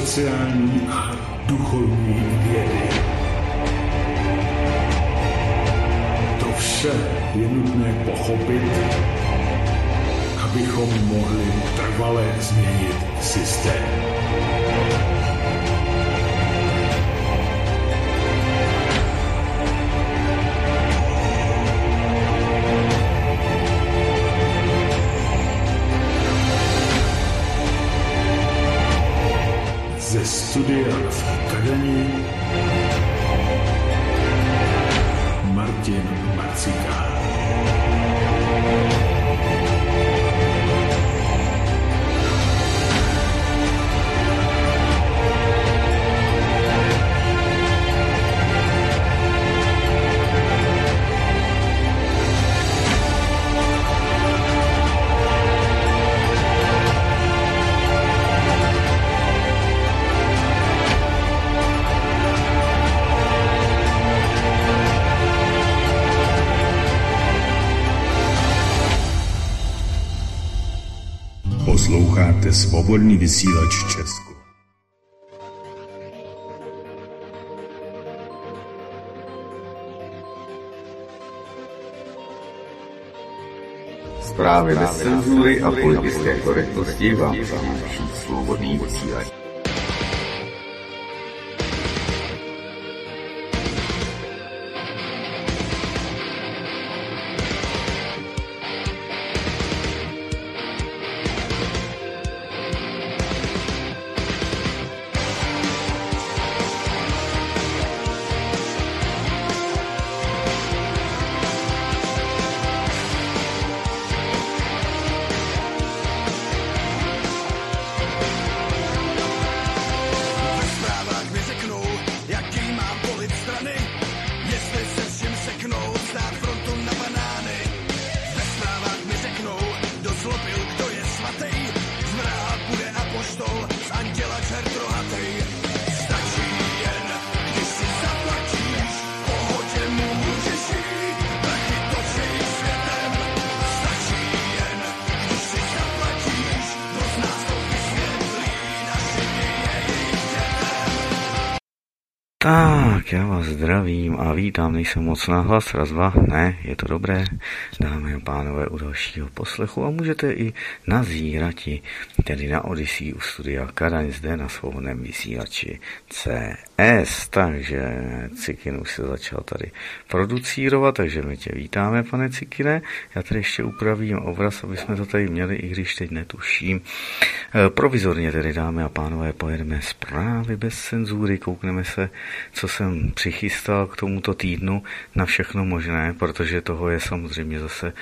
sociální a duchovní vědy. To vše je nutné pochopit, abychom mohli trvale změnit systém. Ze studia v Kadani Martin Marcíka. Posloucháte Svobodný vysílač Česko. Zprávy bez cenzury a politické korektnosti vám přináší Svobodný vysílač. Tak, já vás zdravím a vítám, nejsem moc nahlas, raz, dva, ne, je to dobré, dámy a pánové, u dalšího poslechu a můžete i nazírati, tedy na Odyssey u studia Kadaň zde na svobodném vysílači CS, takže Cikin už se začal tady producírovat, takže my tě vítáme, pane Cikine, já tady ještě upravím obraz, aby jsme to tady měli, i když teď netuším. Provizorně tedy, dámy a pánové, pojedeme zprávy bez cenzury, koukneme se, co jsem přichystal k tomuto týdnu na všechno možné, protože toho je samozřejmě zase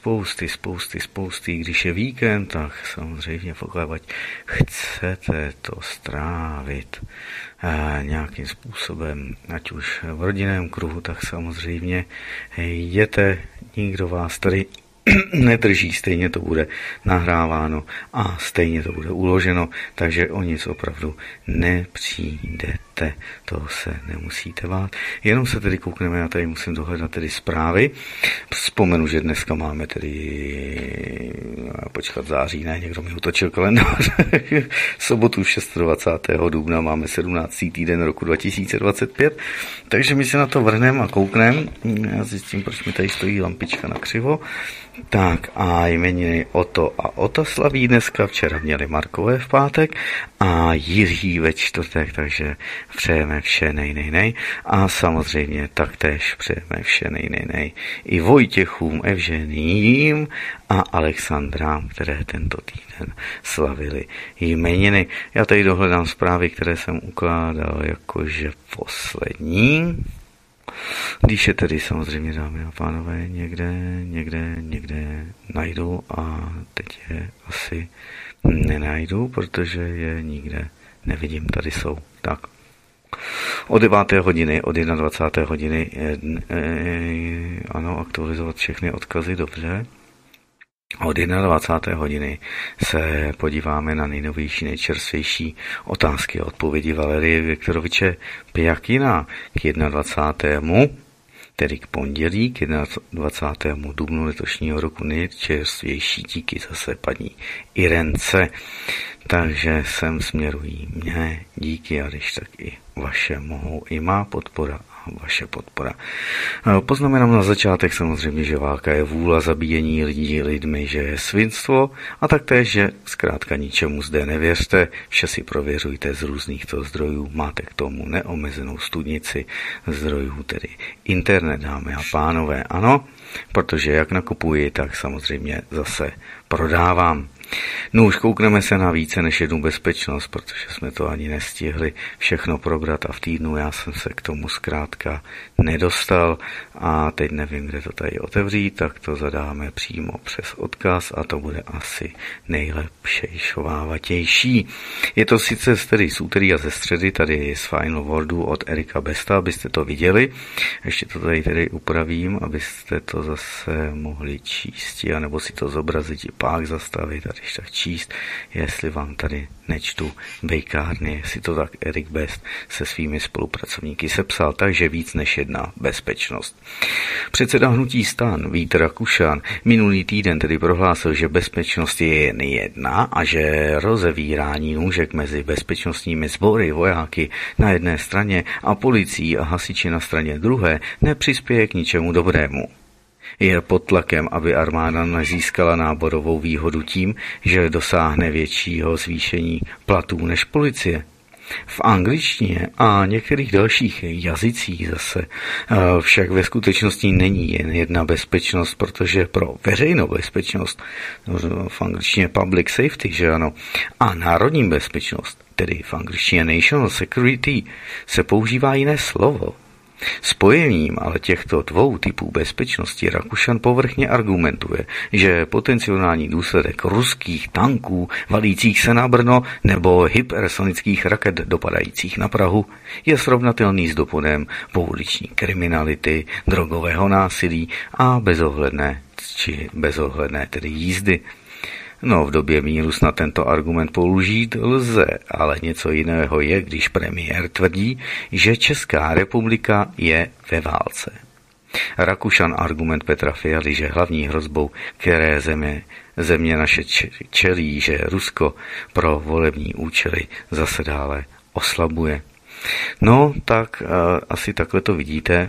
spousty. Když je víkend, tak samozřejmě pokud chcete to strávit nějakým způsobem, ať už v rodinném kruhu, tak samozřejmě jděte, nikdo vás tady nedrží, stejně to bude nahráváno a stejně to bude uloženo, takže o nic opravdu nepřijdete, toho se nemusíte bát. Jenom se tedy koukneme, já tady musím dohledat tedy zprávy. Vzpomenu, že dneska máme tedy počkat září, ne, někdo mi utočil kalendář. Sobotu 26. dubna máme 17. týden roku 2025, takže my se na to vrhneme a koukneme. Já zjistím, proč mi tady stojí lampička na křivo. Tak a jmeniny Oto a Ota slaví dneska, včera měli Markové v pátek a Jiří ve čtvrtek, takže přejeme vše nej. A samozřejmě taktéž přejeme vše nej. I Vojtěchům, Evžením a Alexandrám, které tento týden slavili jmeniny. Já tady dohledám zprávy, které jsem ukládal jakože poslední. Když je tedy samozřejmě, dámy a pánové, někde najdu a teď je asi nenajdu, protože je nikde nevidím, tady jsou. Tak. Od 9. hodiny, od 21. hodiny, ano, aktualizovat všechny odkazy, dobře. Od 21. hodiny se podíváme na nejnovější, nejčerstvější otázky a odpovědi Valerie Viktoroviče Pjakina k 21. tedy k pondělí, k 21. dubnu letošního roku, nejčerstvější díky zase paní Irence. Takže sem směrují mě díky, a když tak i vaše mohou i má podpora a vaše podpora. Poznamenám na začátek samozřejmě, že válka je vůle zabíjení lidí lidmi, že je svinstvo a taktéž, že zkrátka ničemu zde nevěřte, vše si prověřujte z různých zdrojů, máte k tomu neomezenou studnici zdrojů, tedy internet, dámy a pánové, ano, protože jak nakupuji, tak samozřejmě zase prodávám. No už koukneme se na více než jednu bezpečnost, protože jsme to ani nestihli všechno probrat a v týdnu já jsem se k tomu zkrátka nedostal a teď nevím, kde to tady otevřít, tak to zadáme přímo přes odkaz a to bude asi nejlepšejšovávatější. Je to sice tedy z úterý a ze středy, tady z Final Wordu od Erika Besta, abyste to viděli. Ještě to tady tedy upravím, abyste to zase mohli číst, anebo si to zobrazit i pak zastavit, když tak číst, jestli vám tady nečtu bejkárny, jestli to tak Erik Best se svými spolupracovníky sepsal, takže víc než jedna bezpečnost. Předseda hnutí STAN Vít Rakušan minulý týden tedy prohlásil, že bezpečnost je jen jedna a že rozevírání nůžek mezi bezpečnostními sbory, vojáky na jedné straně a policií a hasiči na straně druhé nepřispěje k ničemu dobrému. Je pod tlakem, aby armáda nezískala náborovou výhodu tím, že dosáhne většího zvýšení platů než policie. V angličtině a některých dalších jazycích zase však ve skutečnosti není jen jedna bezpečnost, protože pro veřejnou bezpečnost, v angličtině public safety, že ano, a národní bezpečnost, tedy v angličtině national security, se používá jiné slovo. Spojením ale těchto dvou typů bezpečnosti Rakušan povrchně argumentuje, že potenciální důsledek ruských tanků valících se na Brno nebo hypersonických raket dopadajících na Prahu je srovnatelný s dopadem pouliční kriminality, drogového násilí a bezohledné tedy jízdy. No, v době míru snad tento argument použít lze, ale něco jiného je, když premiér tvrdí, že Česká republika je ve válce. Rakušan argument Petra Fialy, že hlavní hrozbou, které země naše čelí, že Rusko pro volební účely zase dále oslabuje. No, tak asi takhle to vidíte.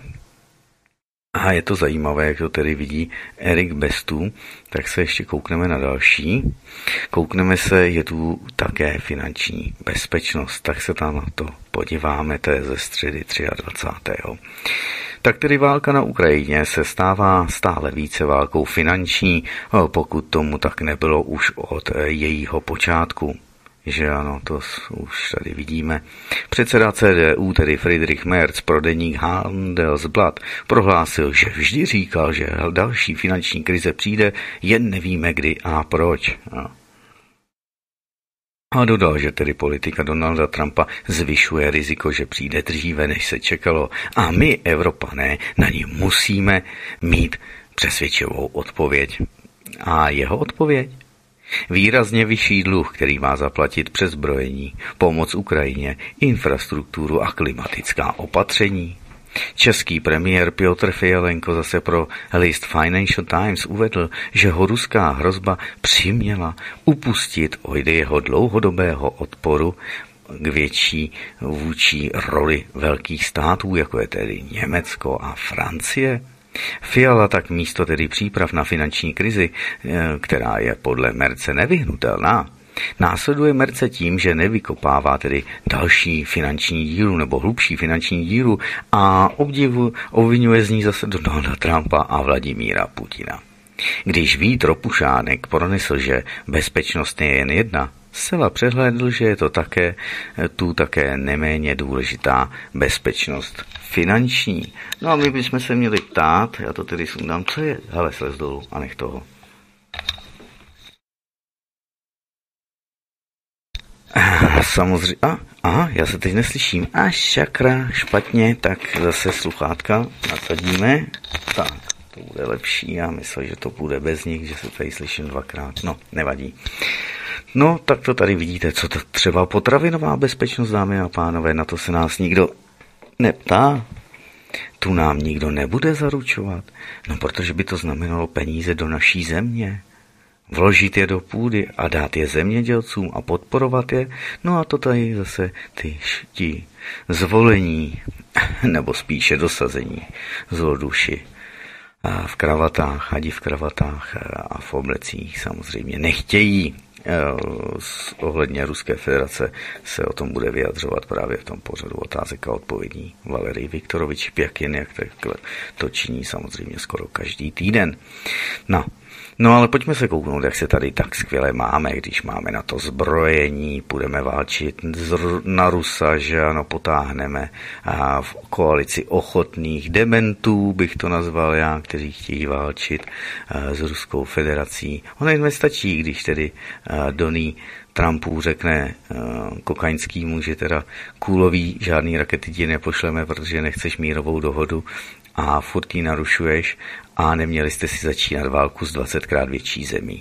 A je to zajímavé, jak to tedy vidí Erik Bestu, tak se ještě koukneme na další. Koukneme se, je tu také finanční bezpečnost, tak se tam na to podíváme, to je ze středy 23. Tak tedy válka na Ukrajině se stává stále více válkou finanční, pokud tomu tak nebylo už od jejího počátku. Že ano, to už tady vidíme. Předseda CDU, tedy Friedrich Merz, pro deník Handelsblatt, prohlásil, že vždy říkal, že další finanční krize přijde, jen nevíme kdy a proč. A dodal, že tedy politika Donalda Trumpa zvyšuje riziko, že přijde dříve, než se čekalo. A my, Evropané, na ní musíme mít přesvědčivou odpověď. A jeho odpověď? Výrazně vyšší dluh, který má zaplatit přes zbrojení, pomoc Ukrajině, infrastrukturu a klimatická opatření. Český premiér Piotr Fialenko zase pro list Financial Times uvedl, že ho ruská hrozba přiměla upustit od jeho dlouhodobého odporu k větší vůči roli velkých států, jako je tedy Německo a Francie. Fiala tak místo tedy příprav na finanční krizi, která je podle Merce nevyhnutelná, následuje Merce tím, že nevykopává tedy další finanční díru nebo hlubší finanční díru a obvinuje z ní zase Donalda Trumpa a Vladimíra Putina. Když Vít Ropušánek pronesl, že bezpečnost je jen jedna, zcela přehlédl, že je to také neméně důležitá bezpečnost finanční. No a my bychom se měli ptát, já to tedy sundám, co je, hele, slez dolů a nech toho. Samozřejmě, já se teď neslyším, šakra, špatně, tak zase sluchátka nasadíme, tak, to bude lepší, já myslím, že to bude bez nich, že se tady slyším dvakrát, no, nevadí. No, tak to tady vidíte, co to třeba potravinová bezpečnost, dámy a pánové, na to se nás nikdo neptá. Tu nám nikdo nebude zaručovat, no protože by to znamenalo peníze do naší země. Vložit je do půdy a dát je zemědělcům a podporovat je, no a to tady zase ti zvolení, nebo spíše dosazení zloduši v kravatách, hadi v kravatách a v oblecích samozřejmě nechtějí. Ohledně Ruské federace se o tom bude vyjadřovat právě v tom pořadu otázek a odpovědí Valerij Viktorovič Pjakin, jak to činí samozřejmě skoro každý týden. No ale pojďme se kouknout, jak se tady tak skvěle máme, když máme na to zbrojení, půjdeme válčit na Rusa, že ano, potáhneme a v koalici ochotných dementů, bych to nazval já, kteří chtějí válčit s Ruskou federací. Ono jen nestačí, když tedy Donny Trumpů řekne kokaňskýmu, že teda kůlový žádný rakety ti nepošleme, protože nechceš mírovou dohodu a furt ji narušuješ a neměli jste si začínat válku s 20krát větší zemí.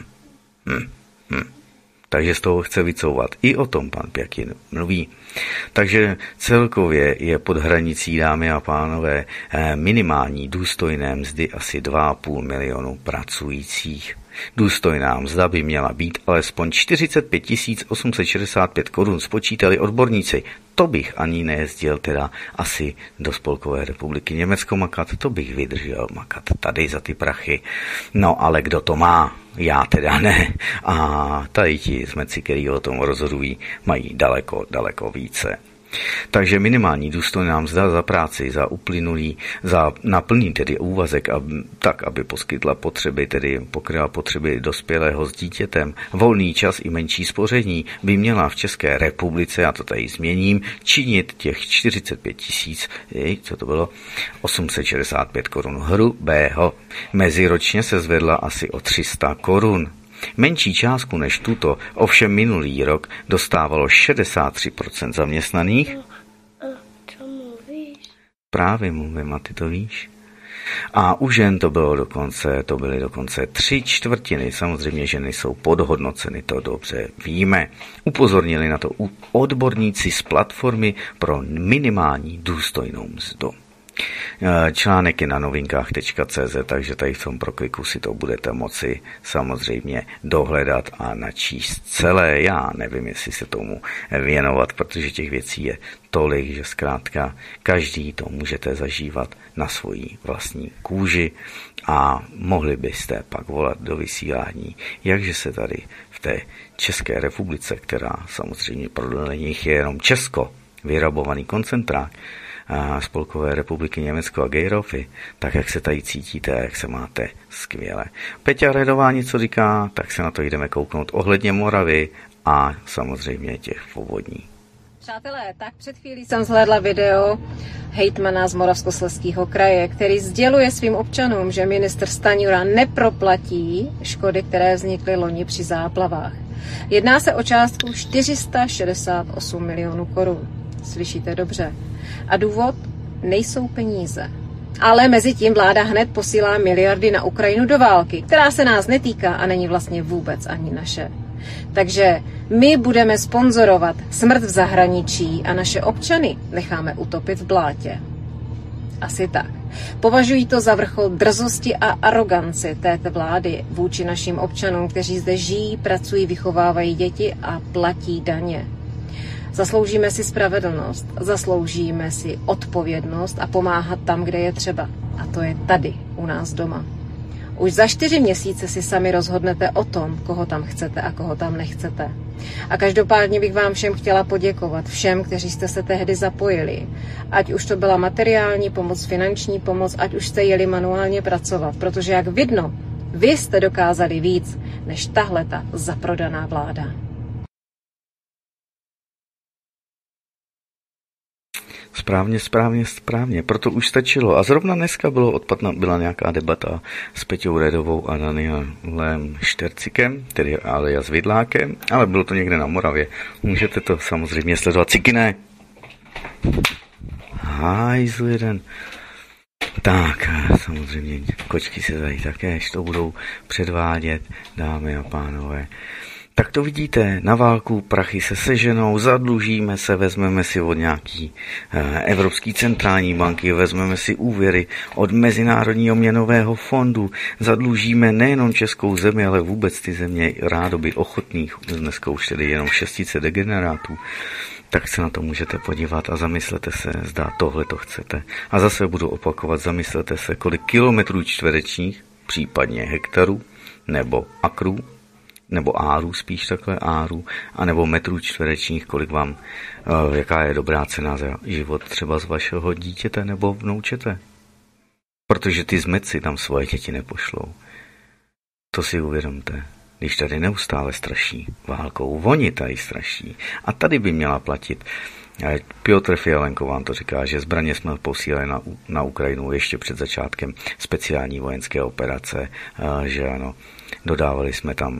Takže z toho chce vycouvat. I o tom pan Pjakin mluví. Takže celkově je pod hranicí, dámy a pánové, minimální důstojné mzdy asi 2,5 milionu pracujících. Důstojná mzda by měla být alespoň 45 865 korun, spočítali odborníci. To bych ani nejezdil teda asi do Spolkové republiky Německo makat, to bych vydržel makat tady za ty prachy. No ale kdo to má? Já teda ne. A tady ti smeci, který o tom rozhodují, mají daleko více. Takže minimální důstojná mzda za práci, za naplný tedy úvazek, tak, aby poskytla potřeby, tedy pokryla potřeby dospělého s dítětem, volný čas i menší spoření, by měla v České republice, já to tady změním, činit těch 45 865 korun hrubého. Meziročně se zvedla asi o 300 korun. Menší částku než tuto ovšem minulý rok dostávalo 63% zaměstnaných. Co mluvíš? Právě mluvím a ty to víš. A u žen to byly dokonce 3/4. Samozřejmě ženy jsou podhodnoceny, to dobře víme. Upozornili na to odborníci z platformy pro minimální důstojnou mzdu. Článek je na novinkách.cz, takže tady v tom prokliku si to budete moci samozřejmě dohledat a načíst celé. Já nevím, jestli se tomu věnovat, protože těch věcí je tolik, že zkrátka každý to můžete zažívat na svojí vlastní kůži a mohli byste pak volat do vysílání, jakže se tady v té České republice, která samozřejmě pro nich je jenom Česko, vyrabovaný koncentrák, Spolkové republiky Německo a Gejrofy, tak jak se tady cítíte, jak se máte skvěle. Peťa Redová něco říká, tak se na to jdeme kouknout ohledně Moravy a samozřejmě těch povodní. Přátelé, tak před chvílí jsem zhlédla video hejtmana z Moravskoslezského kraje, který sděluje svým občanům, že ministr Stanjura neproplatí škody, které vznikly loni při záplavách. Jedná se o částku 468 milionů korun. Slyšíte dobře. A důvod? Nejsou peníze. Ale mezi tím vláda hned posílá miliardy na Ukrajinu do války, která se nás netýká a není vlastně vůbec ani naše. Takže my budeme sponzorovat smrt v zahraničí a naše občany necháme utopit v blátě. Asi tak. Považují to za vrchol drzosti a arogance této vlády vůči našim občanům, kteří zde žijí, pracují, vychovávají děti a platí daně. Zasloužíme si spravedlnost, zasloužíme si odpovědnost a pomáhat tam, kde je třeba. A to je tady, u nás doma. Už za 4 měsíce si sami rozhodnete o tom, koho tam chcete a koho tam nechcete. A každopádně bych vám všem chtěla poděkovat, všem, kteří jste se tehdy zapojili. Ať už to byla materiální pomoc, finanční pomoc, ať už jste jeli manuálně pracovat. Protože jak vidno, vy jste dokázali víc, než tahleta zaprodaná vláda. Správně, proto už stačilo. A zrovna dneska byla nějaká debata s Peťou Redovou a Danielem Štercikem, tedy alias Vidlákem, ale bylo to někde na Moravě. Můžete to samozřejmě sledovat. Cikine! Hajzl jeden. Tak, samozřejmě kočky se tady také to budou předvádět, dámy a pánové. Tak to vidíte, na válku prachy se seženou, zadlužíme se, vezmeme si od nějaký Evropský centrální banky, vezmeme si úvěry od Mezinárodního měnového fondu, zadlužíme nejenom českou zemi, ale vůbec ty země rádoby ochotných, dneska už tedy jenom 600 degenerátů, tak se na to můžete podívat a zamyslete se, zda tohle to chcete. A zase budu opakovat, zamyslete se, kolik kilometrů čtverečních, případně hektarů, nebo akrů, nebo árů, spíš takhle árů, anebo metrů čtverečních, kolik vám, jaká je dobrá cena za život třeba z vašeho dítěte nebo vnoučete. Protože ty zmeci tam svoje děti nepošlou. To si uvědomte, když tady neustále straší válkou, oni tady straší. A tady by měla platit. Piotr Fialenko vám to říká, že zbraně jsme posílali na Ukrajinu ještě před začátkem speciální vojenské operace, že ano, dodávali jsme tam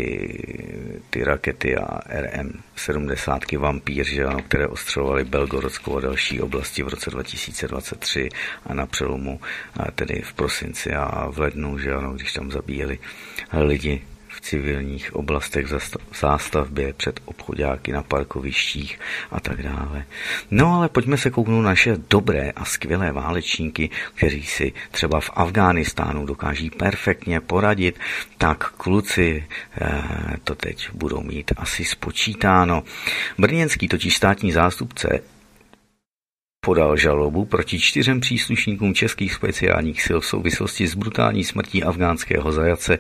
ty rakety a RM-70 Vampír, že ano, které ostřelovaly Belgorodskou a další oblasti v roce 2023 a na přelomu, tedy v prosinci a v lednu, že ano, když tam zabíjeli lidi v civilních oblastech v zástavbě, před obchodáky na parkovištích a tak dále. No ale pojďme se kouknout naše dobré a skvělé válečníky, kteří si třeba v Afghánistánu dokáží perfektně poradit, tak kluci to teď budou mít asi spočítáno. Brněnský totiž státní zástupce podal žalobu proti 4 příslušníkům českých speciálních sil v souvislosti s brutální smrtí afgánského zajatce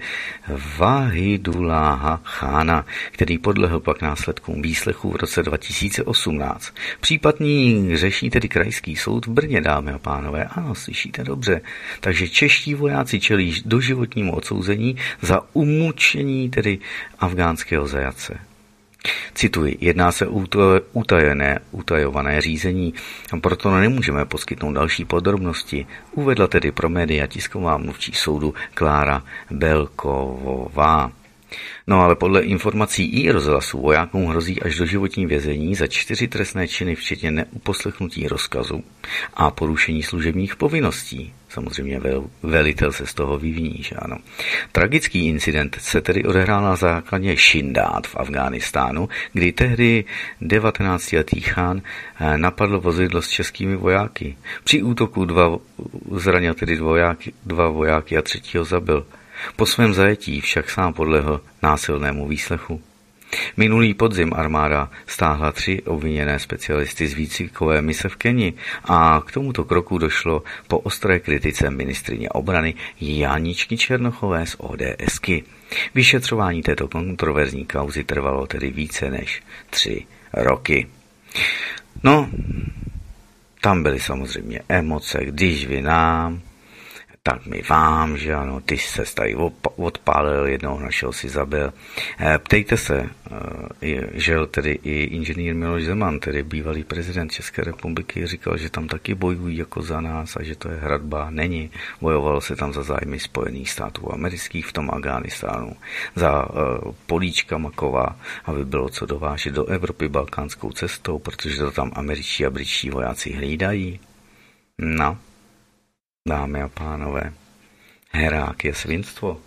Vahidulláha Chána, který podlehl pak následkům výslechu v roce 2018. Případný řeší tedy krajský soud v Brně, dámy a pánové. Ano, slyšíte dobře. Takže čeští vojáci čelí doživotnímu odsouzení za umučení tedy afgánského zajatce. Cituji, jedná se o utajované řízení, proto nemůžeme poskytnout další podrobnosti, uvedla tedy pro média tisková mluvčí soudu Klára Belkovová. No ale podle informací i rozhlasu vojákům hrozí až doživotní vězení za 4 trestné činy, včetně neuposlechnutí rozkazu a porušení služebních povinností. Samozřejmě velitel se z toho vyviní, že ano. Tragický incident se tedy odehrál na základě Šindát v Afghánistánu, kdy tehdy 19letý Chán napadl vozidlo s českými vojáky. Při útoku zranil tedy dva vojáky a 3. zabil. Po svém zajetí však sám podlehl násilnému výslechu. Minulý podzim armáda stáhla 3 obviněné specialisty z výcvikové mise v Keni a k tomuto kroku došlo po ostré kritice ministryně obrany Janičky Černochové z ODSky. Vyšetřování této kontroverzní kauzy trvalo tedy více než 3 roky. No, tam byly samozřejmě emoce, když vy nám, tak my vám, že ano, ty se tady odpálil, jednoho našeho si zabil. Ptejte se, že tedy i inženýr Miloš Zeman, tedy bývalý prezident České republiky, říkal, že tam taky bojují jako za nás a že to je hradba. Není. Bojovalo se tam za zájmy Spojených států amerických v tom Afghánistánu, za políčka Makova, aby bylo co dovážet do Evropy balkánskou cestou, protože to tam američtí a britští vojáci hlídají. No, dámy a pánové, herák je svinstvo.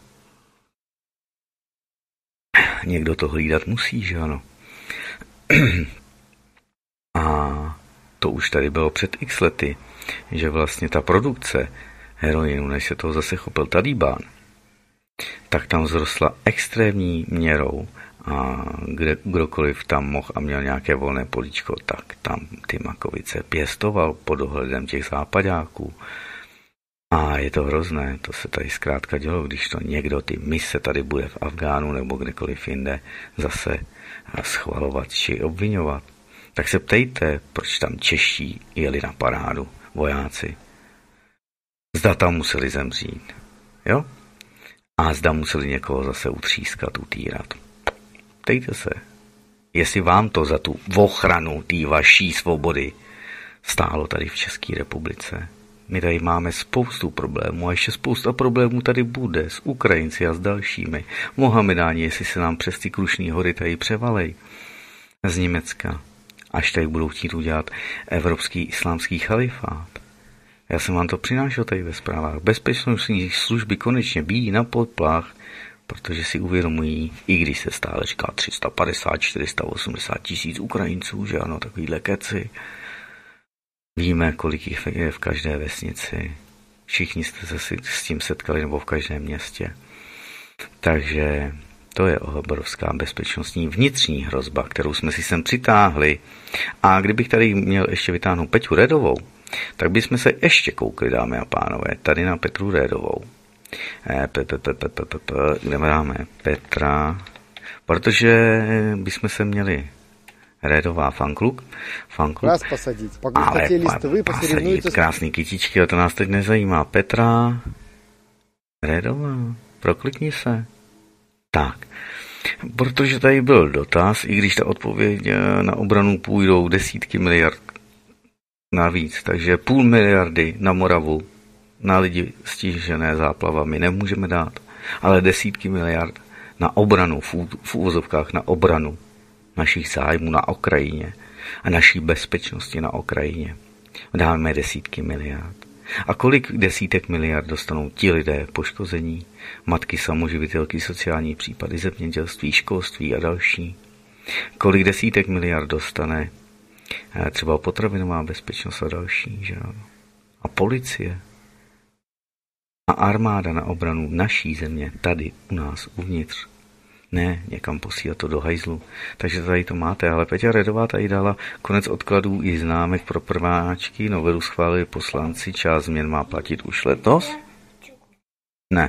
Někdo to hlídat musí, že ano? A to už tady bylo před x lety, že vlastně ta produkce heroinu, než se toho zase chopil Talibán, tak tam vzrostla extrémní měrou a kdokoliv tam mohl a měl nějaké volné políčko, tak tam ty makovice pěstoval pod dohledem těch západáků. A je to hrozné, to se tady zkrátka dělo, když to někdo ty mise tady bude v Afgánu nebo kdekoliv jinde zase schvalovat či obvinovat. Tak se ptejte, proč tam čeští jeli na parádu, vojáci. Zda tam museli zemřít, jo? A zda museli někoho zase utřískat, utýrat. Ptejte se, jestli vám to za tu ochranu té vaší svobody stálo tady v České republice. My tady máme spoustu problémů a ještě spousta problémů tady bude s Ukrajinci a s dalšími. Mohamedáni, jestli se nám přes ty Krušný hory tady převalej z Německa, až tady budou chtít udělat evropský islámský chalifát. Já jsem vám to přinášel tady ve zprávách. Bezpečnostní služby konečně bíjí na poplach protože si uvědomují, i když se stále říká 350, 480 tisíc Ukrajinců, že ano, takovýhle keci. Víme, kolik jich je v každé vesnici. Všichni jste se s tím setkali, nebo v každém městě. Takže to je obrovská bezpečnostní vnitřní hrozba, kterou jsme si sem přitáhli. A kdybych tady měl ještě vytáhnout Peťu Redovou, tak bychom se ještě koukli, dámy a pánové, tady na Petru Redovou. Kde máme Petra? Protože bychom se měli Redová fanklub. Vás posadit. Pokud chtěli jste vy, posоревнуйтесь. Krásný kytičky, ale to nás teď nezajímá. Petra Redová, proklikni se. Tak, protože tady byl dotaz, i když ta odpověď na obranu půjdou desítky miliard navíc, takže 500 miliardy na Moravu, na lidi stižené záplavami nemůžeme dát, ale desítky miliard na obranu, v úvozovkách na obranu našich zájmů na Ukrajině a naší bezpečnosti na Ukrajině. Dáme desítky miliard. A kolik desítek miliard dostanou ti lidé poškození, matky samoživitelky, sociální případy, zemědělství, školství a další? Kolik desítek miliard dostane třeba potravinová bezpečnost a další, že ano? A policie a armáda na obranu naší země, tady u nás uvnitř. Ne, někam posílat to do hajzlu. Takže tady to máte, ale Peťa Redová tady dala konec odkladů i známek pro prváčky, novelu schválili poslanci, část změn má platit už letos? Ne.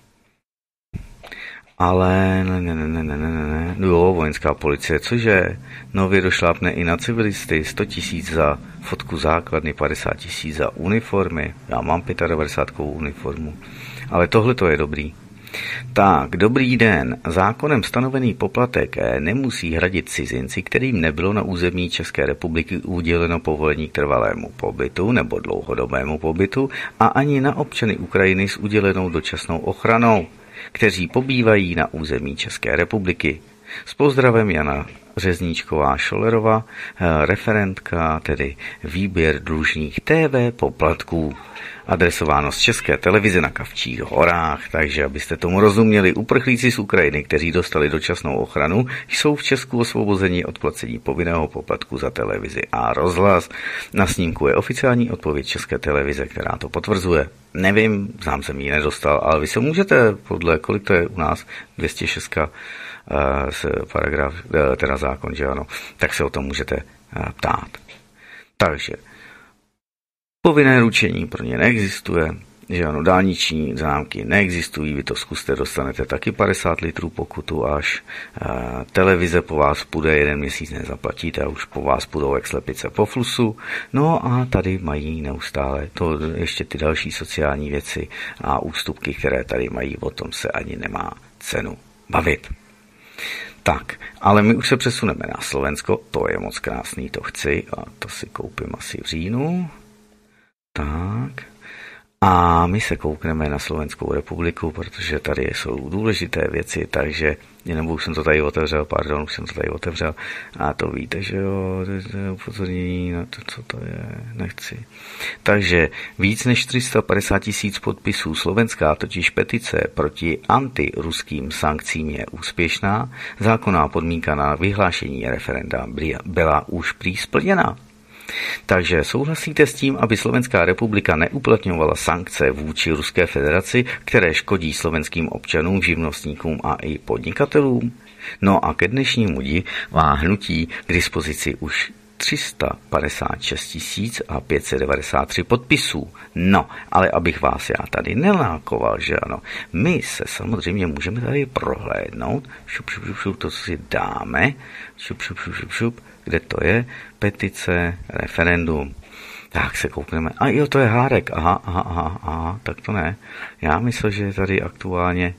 Ale ne. Jo, vojenská policie, cože? Nově došlápne i na civilisty, 100 000 za fotku základny, 50 000 za uniformy. Já mám 95kovou uniformu. Ale tohle to je dobrý. Tak, dobrý den. Zákonem stanovený poplatek nemusí hradit cizinci, kterým nebylo na území České republiky uděleno povolení k trvalému pobytu nebo dlouhodobému pobytu a ani na občany Ukrajiny s udělenou dočasnou ochranou, kteří pobývají na území České republiky. S pozdravem Jana Řezníčková Šolerova, referentka, tedy výběr dlužných TV poplatků. Adresováno z České televize na Kavčích horách, takže abyste tomu rozuměli, uprchlíci z Ukrajiny, kteří dostali dočasnou ochranu, jsou v Česku osvobozeni od placení povinného poplatku za televizi a rozhlas. Na snímku je oficiální odpověď České televize, která to potvrzuje. Nevím, sám jsem ji nedostal, ale vy se můžete, podle kolik to je u nás, 206 paragraf, teda zákon, že ano, tak se o tom můžete ptát. Takže povinné ručení pro ně neexistuje, že ano, dálniční známky neexistují, vy to zkuste, dostanete taky 50 litrů pokutu až, televize po vás půjde, 1 měsíc nezaplatíte a už po vás půjdou jak slepice po flusu, no a tady mají neustále to ještě ty další sociální věci a ústupky, které tady mají, o tom se ani nemá cenu bavit. Tak, ale my už se přesuneme na Slovensko, to je moc krásný, to chci a to si koupím asi v říjnu. Tak. A my se koukneme na Slovenskou republiku, protože tady jsou důležité věci, takže, nebo už jsem to tady otevřel, a to víte, že jo, upozornění na to, co to je, nechci. Takže víc než 350 000 podpisů slovenská, totiž petice proti antiruským sankcím je úspěšná, zákonná podmínka na vyhlášení referenda byla už prý splněna. Takže souhlasíte s tím, aby Slovenská republika neuplatňovala sankce vůči Ruské federaci, které škodí slovenským občanům, živnostníkům a i podnikatelům? No a ke dnešnímu dni má hnutí k dispozici už 356 593 podpisů. No, ale abych vás já tady nelákoval, že ano, my se samozřejmě můžeme tady prohlédnout, to si dáme, kde to je, petice, referendum. Tak se koukneme. A jo, to je Hárek. Aha, tak to ne. Já myslel, že je tady aktuálně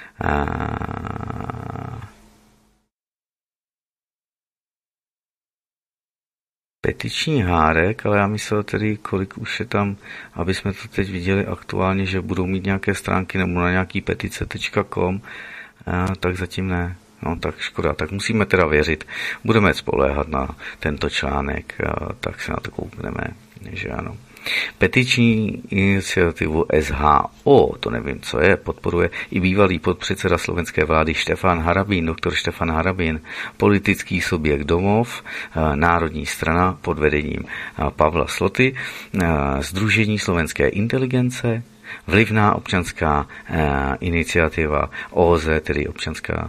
petiční Hárek, ale já myslel tedy, kolik už je tam, aby jsme to teď viděli aktuálně, že budou mít nějaké stránky nebo na nějaký petice.com, tak zatím ne. No tak škoda, tak musíme teda věřit. Budeme spoléhat na tento článek, tak se na to koukneme, že ano. Petiční iniciativu SHO, to nevím, co je, podporuje i bývalý podpředseda slovenské vlády doktor Štefan Harabín, politický subjekt Domov, Národní strana pod vedením Pavla Sloty, Sdružení slovenské inteligence, Vlivná občanská iniciativa OZ, tedy občanská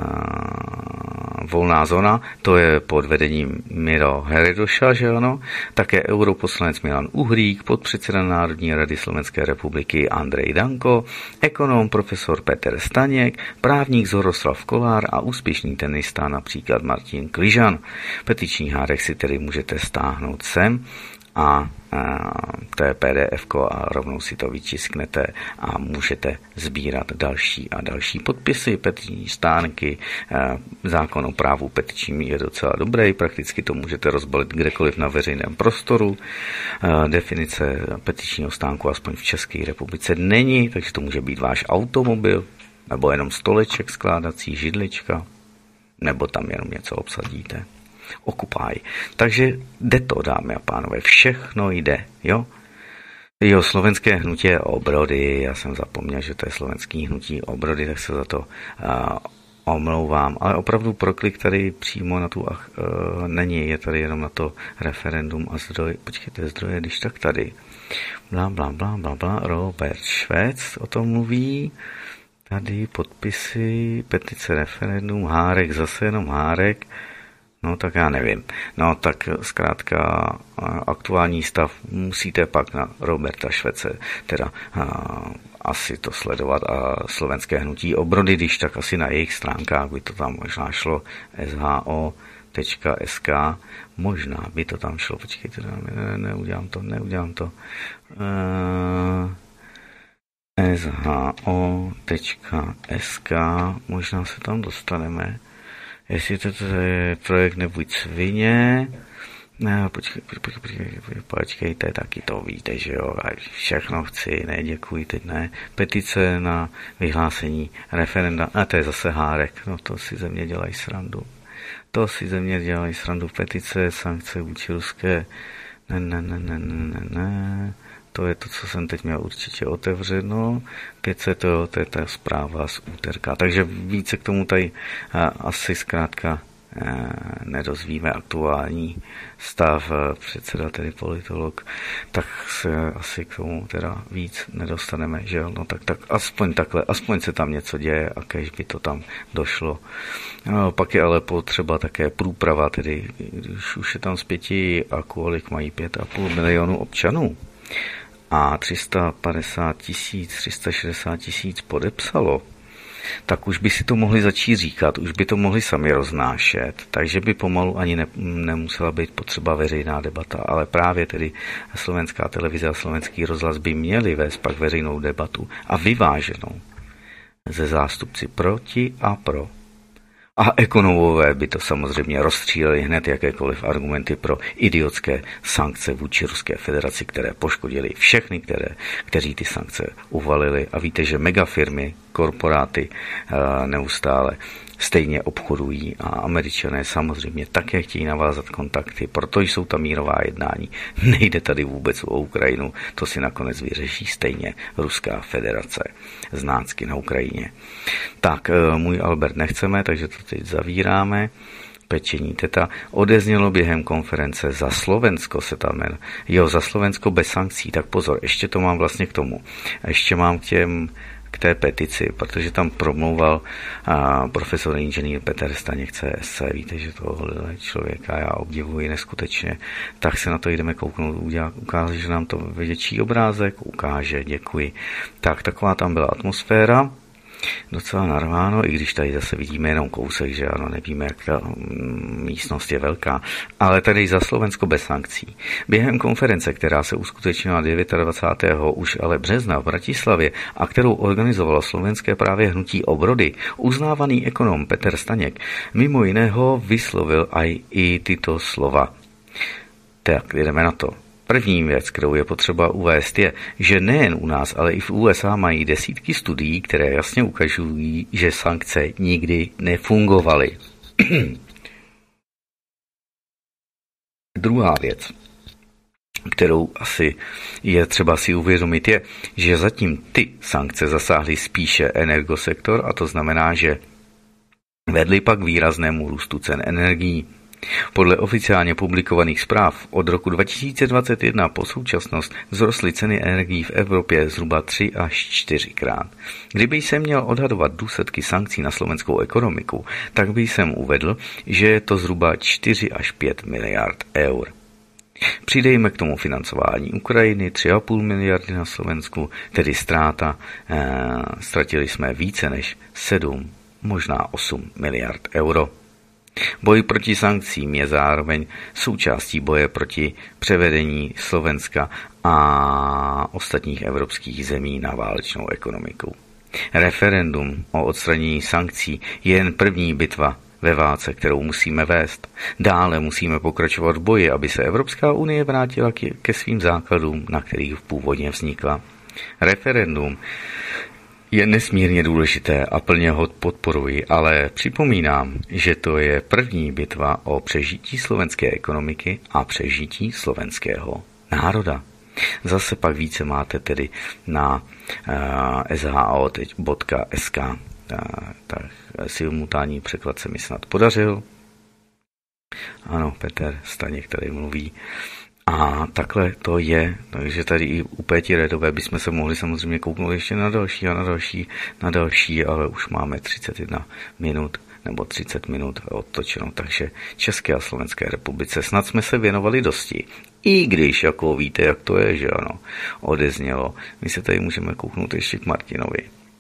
volná zóna, to je pod vedením Miro Heredoša, že ano, také europoslanec Milan Uhrík, podpředseda Národní rady Slovenské republiky Andrej Danko, ekonom profesor Peter Staněk, právník Zoroslav Kolár a úspěšný tenista například Martin Kližan. Petiční hárek si tedy můžete stáhnout sem a to je PDF-ko a rovnou si to vytisknete a můžete sbírat další a další podpisy, petiční stánky, zákon o právu petičním je docela dobrý, prakticky to můžete rozbalit kdekoliv na veřejném prostoru. Definice petičního stánku aspoň v České republice není, takže to může být váš automobil, nebo jenom stoleček skládací, židlička, nebo tam jenom něco obsadíte. Okupáj. Takže jde to, dámy a pánové, všechno jde, jo? Jo, slovenské hnutí Obrody, já jsem zapomněl, že to je slovenský hnutí Obrody, tak se za to omlouvám, ale opravdu proklik tady přímo na tu není, je tady jenom na to referendum a zdroj, počkejte, zdroje, když tak tady, bla, Robert Švec o tom mluví, tady podpisy, petice, referendum, hárek, zase jenom hárek. No tak já nevím. No tak zkrátka aktuální stav musíte pak na Roberta Švece teda asi to sledovat a slovenské hnutí Obrody, když tak asi na jejich stránkách by to tam možná šlo sho.sk, možná by to tam šlo, počkejte, neudělám to. sho.sk, možná se tam dostaneme. Jestli to je projekt Nebuď svině, počkejte, taky to víte, že jo, všechno chci, ne, děkuji, teď ne, petice na vyhlásení referenda, a to je zase hárek, no to si ze mě dělají srandu, petice, sankce vůči ruské, ne, to je to, co jsem teď měl určitě otevřeno. 500, to je ta zpráva z úterka. Takže více k tomu tady asi zkrátka nedozvíme aktuální stav, předseda, tedy politolog, tak se asi k tomu teda víc nedostaneme, že jo? No tak aspoň takhle, aspoň se tam něco děje a kež by to tam došlo. No, pak je ale potřeba také průprava, tedy když už je tam z 5 a kolik mají 5,5 milionu občanů, a 360 tisíc podepsalo, tak už by si to mohli začít říkat, už by to mohli sami roznášet, takže by pomalu ani nemusela být potřeba veřejná debata, ale právě tedy slovenská televize a slovenský rozhlas by měli vést pak veřejnou debatu a vyváženou ze zástupci proti a pro. A ekonomové by to samozřejmě rozstříleli hned jakékoliv argumenty pro idiotské sankce vůči Ruské federaci, které poškodily všechny, kteří ty sankce uvalili. A víte, že megafirmy, korporáty neustále stejně obchodují a Američané samozřejmě také chtějí navázat kontakty, proto jsou ta mírová jednání. Nejde tady vůbec o Ukrajinu, to si nakonec vyřeší stejně Ruská federace z nácky na Ukrajině. Tak, můj Albert nechceme, takže to teď zavíráme. Pečení teta odeznělo během konference za Slovensko se tam za Slovensko bez sankcí, tak pozor, ještě to mám vlastně k tomu. Ještě mám k té petici, protože tam promlouval profesor inženýr Peter Staněk CSC, víte, že tohle člověka já obdivuji neskutečně, tak se na to jdeme kouknout, ukáže, že nám to větší obrázek, ukáže, děkuji. Tak taková tam byla atmosféra, docela narváno, i když tady zase vidíme jenom kousek, že ano, nevíme, jak ta místnost je velká, ale tady za Slovensko bez sankcí. Během konference, která se uskutečnila 29. už ale března v Bratislavě a kterou organizovalo slovenské právě hnutí Obrody, uznávaný ekonom Peter Staněk mimo jiného vyslovil i tyto slova. Tak, jdeme na to. První věc, kterou je potřeba uvést, je, že nejen u nás, ale i v USA mají desítky studií, které jasně ukazují, že sankce nikdy nefungovaly. Druhá věc. kterou asi je třeba si uvědomit, je, že zatím ty sankce zasáhly spíše energosektor, a to znamená, že vedly pak výraznému růstu cen energií. Podle oficiálně publikovaných zpráv od roku 2021 po současnost vzrostly ceny energií v Evropě zhruba 3 až 4krát. Kdyby jsem měl odhadovat důsledky sankcí na slovenskou ekonomiku, tak bych jsem uvedl, že je to zhruba 4 až 5 miliard eur. Přidejme k tomu financování Ukrajiny 3,5 miliardy na Slovensku, tedy ztráta, ztratili jsme více než 7, možná 8 miliard euro. Boj proti sankcím je zároveň součástí boje proti převedení Slovenska a ostatních evropských zemí na válečnou ekonomiku. Referendum o odstranění sankcí je jen první bitva ve válce, kterou musíme vést. Dále musíme pokračovat v boji, aby se Evropská unie vrátila ke svým základům, na kterých původně vznikla. Referendum je nesmírně důležité a plně ho podporuji, ale připomínám, že to je první bitva o přežití slovenské ekonomiky a přežití slovenského národa. Zase pak více máte tedy na shao.sk. Tak simultánní překlad se mi snad podařil. Ano, Petr Staněk tady mluví. A takhle to je, takže tady i u Péti Redové bychom se mohli samozřejmě kouknout ještě na další a na další, ale už máme 31 minut nebo 30 minut odtočeno, takže České a Slovenské republice snad jsme se věnovali dosti. I když, jako víte, jak to je, že ano, odeznělo. My se tady můžeme kouknout ještě k Martinovi.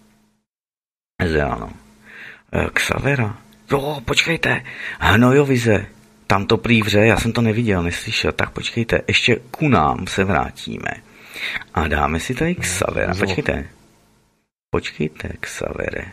Ano. Xavera. Jo, počkejte. Hnojovize. Tam to prý vře, já jsem to neviděl, neslyšel. Tak počkejte, ještě ku nám se vrátíme. A dáme si tady Xavera. Počkejte, Xavere.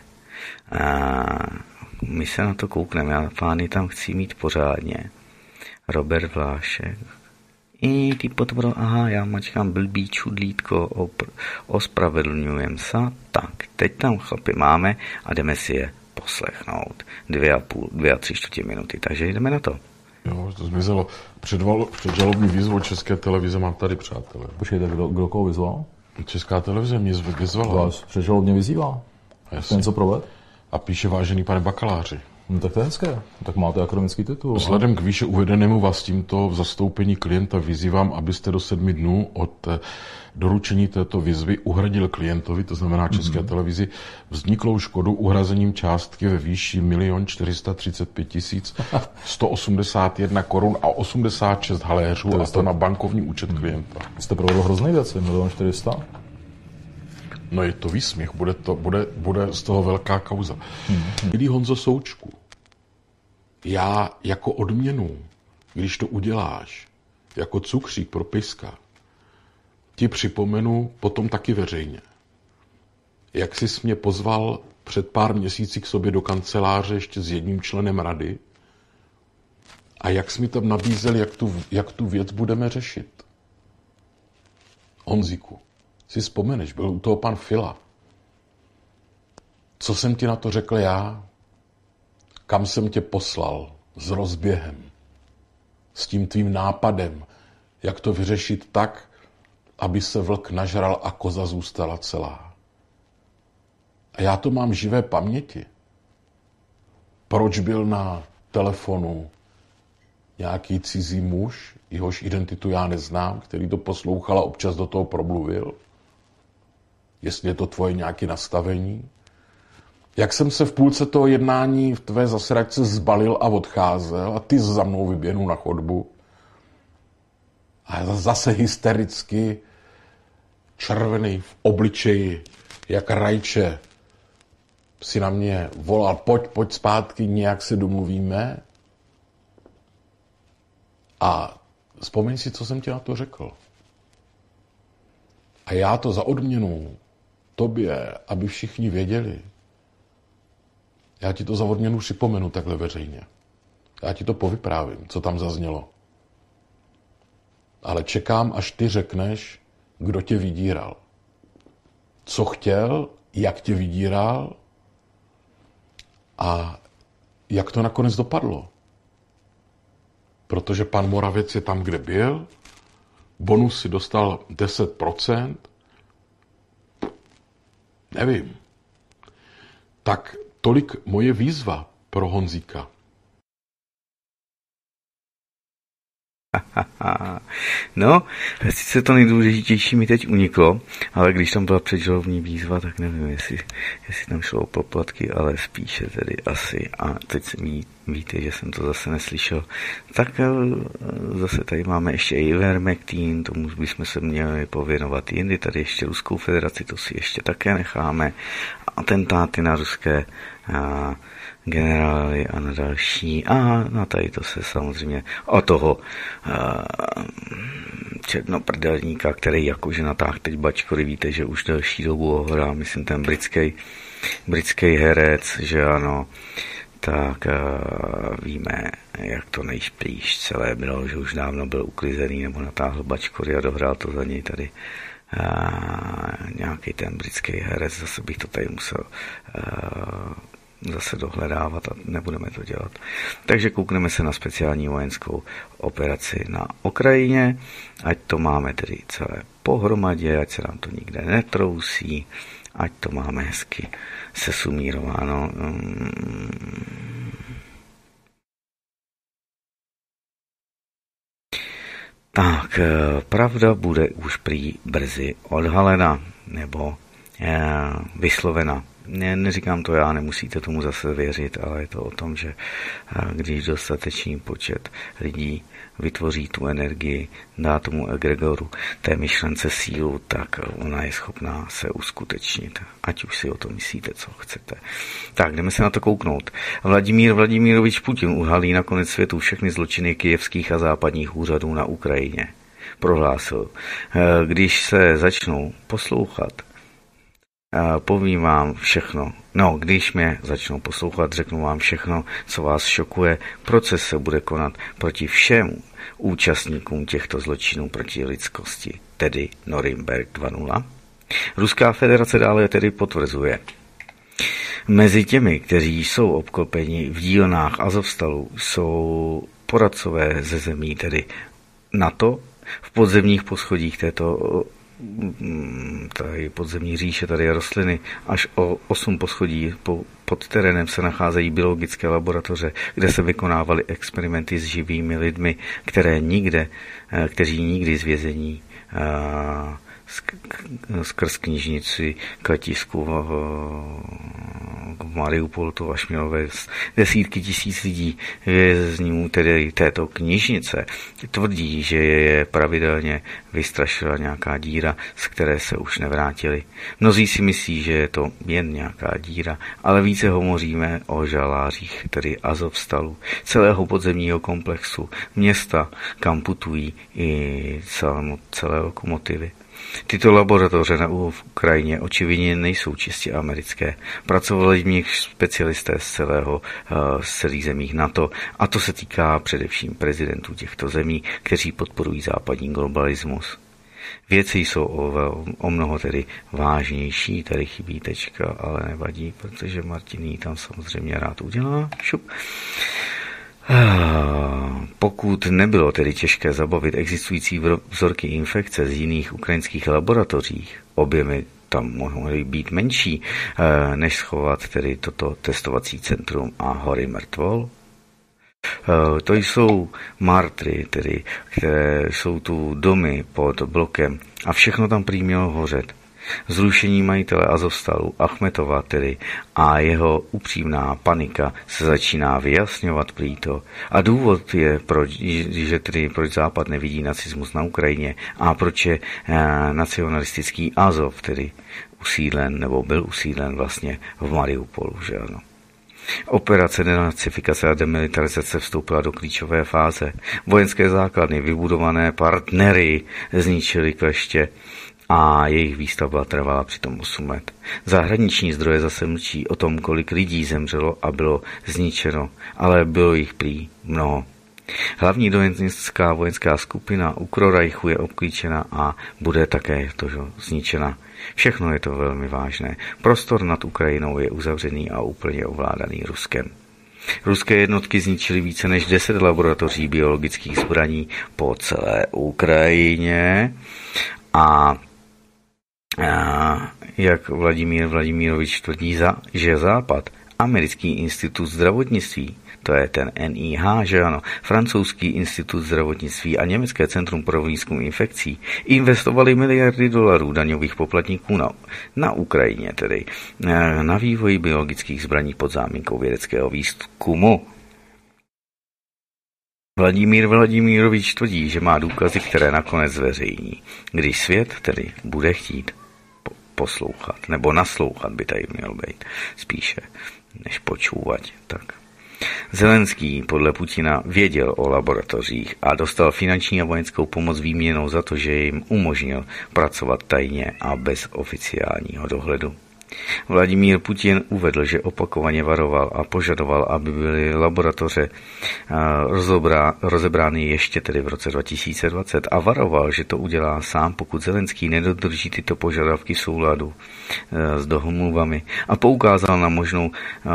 My se na to koukneme, já pány tam chci mít pořádně. Robert Vlášek. Ty potvoro, aha, já mačkám blbý čudlítko, ospravedlňujem se. Tak, teď tam chlapi máme a jdeme si je poslechnout. 2 a 3/4 minuty, takže jdeme na to. Jo, to zmizelo. Předžalobní výzvu České televize mám tady, přátelé. Počkejte, kdo koho vyzval? Česká televize mě vyzvala. Vás předžalobně vyzývá? Chce něco provést? A píše: vážený pane bakaláři. No tak to je hezké. Tak máte akademický titul. Vzhledem k výše uvedenému vás tímto v zastoupení klienta vyzývám, abyste do 7 dnů od doručení této výzvy uhradil klientovi, to znamená České televizi, vzniklou škodu uhrazením částky ve výši 1 435 181 korun a 86 haléřů, a to na bankovní účet klienta. Jste provedl hrozný věci, 1 400 000? No je to výsměch, bude z toho velká kauza. Milý Honzo Součku, já jako odměnu, když to uděláš, jako cukřík pro Piska, ti připomenu potom taky veřejně, jak jsi mě pozval před pár měsíci k sobě do kanceláře ještě s jedním členem rady a jak jsi mi tam nabízel, jak tu věc budeme řešit. Honzíku, si vzpomeneš, byl u toho pan Fila. Co jsem ti na to řekl já? Kam jsem tě poslal? S rozběhem. S tím tvým nápadem, jak to vyřešit tak, aby se vlk nažral a koza zůstala celá. A já to mám živé paměti. Proč byl na telefonu nějaký cizí muž, jehož identitu já neznám, který to poslouchal a občas do toho promluvil? Jestli je to tvoje nějaké nastavení? Jak jsem se v půlce toho jednání v tvé zasedačce zbalil a odcházel a ty za mnou vyběhnul na chodbu a zase hystericky červený v obličeji, jak rajče, si na mě volal: pojď zpátky, nějak se domluvíme. A vzpomeň si, co jsem ti na to řekl. A já to za odměnu tobě, aby všichni věděli, já ti to za odměnu připomenu takhle veřejně. Já ti to povyprávím, co tam zaznělo. Ale čekám, až ty řekneš, kdo tě vydíral. Co chtěl, jak tě vydíral a jak to nakonec dopadlo. Protože pan Moravec je tam, kde byl, bonus si dostal 10%, nevím. Tak tolik moje výzva pro Honzíka. No, sice to nejdůležitější mi teď uniklo, ale když tam byla předžalovní výzva, tak nevím, jestli tam šlo o poplatky, ale spíše tedy asi. A teď víte, že jsem to zase neslyšel. Tak zase tady máme ještě Ivermectin, tomu bychom se měli pověnovat jindy, tady ještě Ruskou federaci, to si ještě také necháme. Atentáty na ruské generály a na další. A na tady to se samozřejmě o toho černoprdelníka, který jakože natáhl teď Bačkory, víte, že už delší dobu ohrá, myslím ten britský herec, že ano, tak víme, jak to nejspíš celé bylo, že už dávno byl uklizený nebo natáhl Bačkory a dohrál to za něj tady nějaký ten britský herec, zase bych to tady musel zase dohledávat a nebudeme to dělat. Takže koukneme se na speciální vojenskou operaci na Ukrajině, ať to máme tedy celé pohromadě, ať se nám to nikde netrousí, ať to máme hezky sesumírováno. Tak, pravda bude už prý brzy odhalena, nebo vyslovena. Neříkám to já, nemusíte tomu zase věřit, ale je to o tom, že když dostatečný počet lidí vytvoří tu energii, dá tomu egregoru té myšlence sílu, tak ona je schopná se uskutečnit. Ať už si o tom myslíte, co chcete. Tak, jdeme se na to kouknout. Vladimír Vladimirovič Putin uhalí na konec světu všechny zločiny kyjevských a západních úřadů na Ukrajině. Prohlásil, když se začnou poslouchat, povím vám všechno. No, když mě začnou poslouchat, řeknu vám všechno, co vás šokuje. Proces se bude konat proti všem účastníkům těchto zločinů proti lidskosti, tedy Norimberg 2.0. Ruská federace dále tedy potvrzuje. Mezi těmi, kteří jsou obklopeni v dílnách Azovstalu, jsou poradcové ze zemí, tedy NATO, v podzemních poschodích této tady podzemní říše, tady rostliny, až o 8 poschodí pod terénem se nacházejí biologické laboratoře, kde se vykonávaly experimenty s živými lidmi, kteří nikdy z vězení skrz knižnici Katisku v Mariupolu, to až mělo vést desítky tisíc lidí vězňů tedy této knižnice. Tvrdí, že je pravidelně vystrašila nějaká díra, z které se už nevrátili. Mnozí si myslí, že je to jen nějaká díra, ale více hovoříme o žalářích, tedy Azovstalu, celého podzemního komplexu, města, kam putují i celé lokomotivy. Tyto laboratoře na Ukrajině očividně nejsou čistě americké. Pracovali v nich specialisté z celých zemí NATO a to se týká především prezidentů těchto zemí, kteří podporují západní globalismus. Věci jsou o mnoho tedy vážnější, tady chybí tečka, ale nevadí, protože Martin ji tam samozřejmě rád udělá. Šup. Pokud nebylo tedy těžké zabavit existující vzorky infekce z jiných ukrajinských laboratořích, objemy tam mohly být menší, než schovat tedy toto testovací centrum a hory mrtvol. To jsou martry, tedy, které jsou tu domy pod blokem a všechno tam prý mělo hořet. Zrušení majitele Azovstalu Achmetova tedy a jeho upřímná panika se začíná vyjasňovat prý to. A důvod je, proč Západ nevidí nacismus na Ukrajině a proč je nacionalistický Azov tedy usídlen nebo byl usídlen vlastně v Mariupolu, že ano. Operace denacifikace a demilitarizace vstoupila do klíčové fáze. Vojenské základny vybudované partnery zničily kleště a jejich výstavba trvala přitom 8 let. Zahraniční zdroje zase mlčí o tom, kolik lidí zemřelo a bylo zničeno, ale bylo jich prý mnoho. Hlavní doněcká vojenská skupina Ukrorajchu je obklíčena a bude také zničena. Všechno je to velmi vážné. Prostor nad Ukrajinou je uzavřený a úplně ovládaný Ruskem. Ruské jednotky zničily více než 10 laboratoří biologických zbraní po celé Ukrajině a jak Vladimír Vladimirovič tvrdí, že Západ, Americký institut zdravotnictví, to je ten NIH, že ano, Francouzský institut zdravotnictví a Německé centrum pro výzkum infekcí investovali miliardy dolarů daňových poplatníků na Ukrajině, tedy na vývoji biologických zbraní pod záminkou vědeckého výzkumu. Vladimír Vladimirovič tvrdí, že má důkazy, které nakonec zveřejní, když svět tedy bude chtít poslouchat, nebo naslouchat by tady měl být spíše, než počúvat. Tak. Zelenský podle Putina věděl o laboratořích a dostal finanční a vojenskou pomoc výměnou za to, že jim umožnil pracovat tajně a bez oficiálního dohledu. Vladimír Putin uvedl, že opakovaně varoval a požadoval, aby byly laboratoře rozebrány ještě tedy v roce 2020 a varoval, že to udělá sám, pokud Zelenský nedodrží tyto požadavky v souladu s domluvami a poukázal na možnou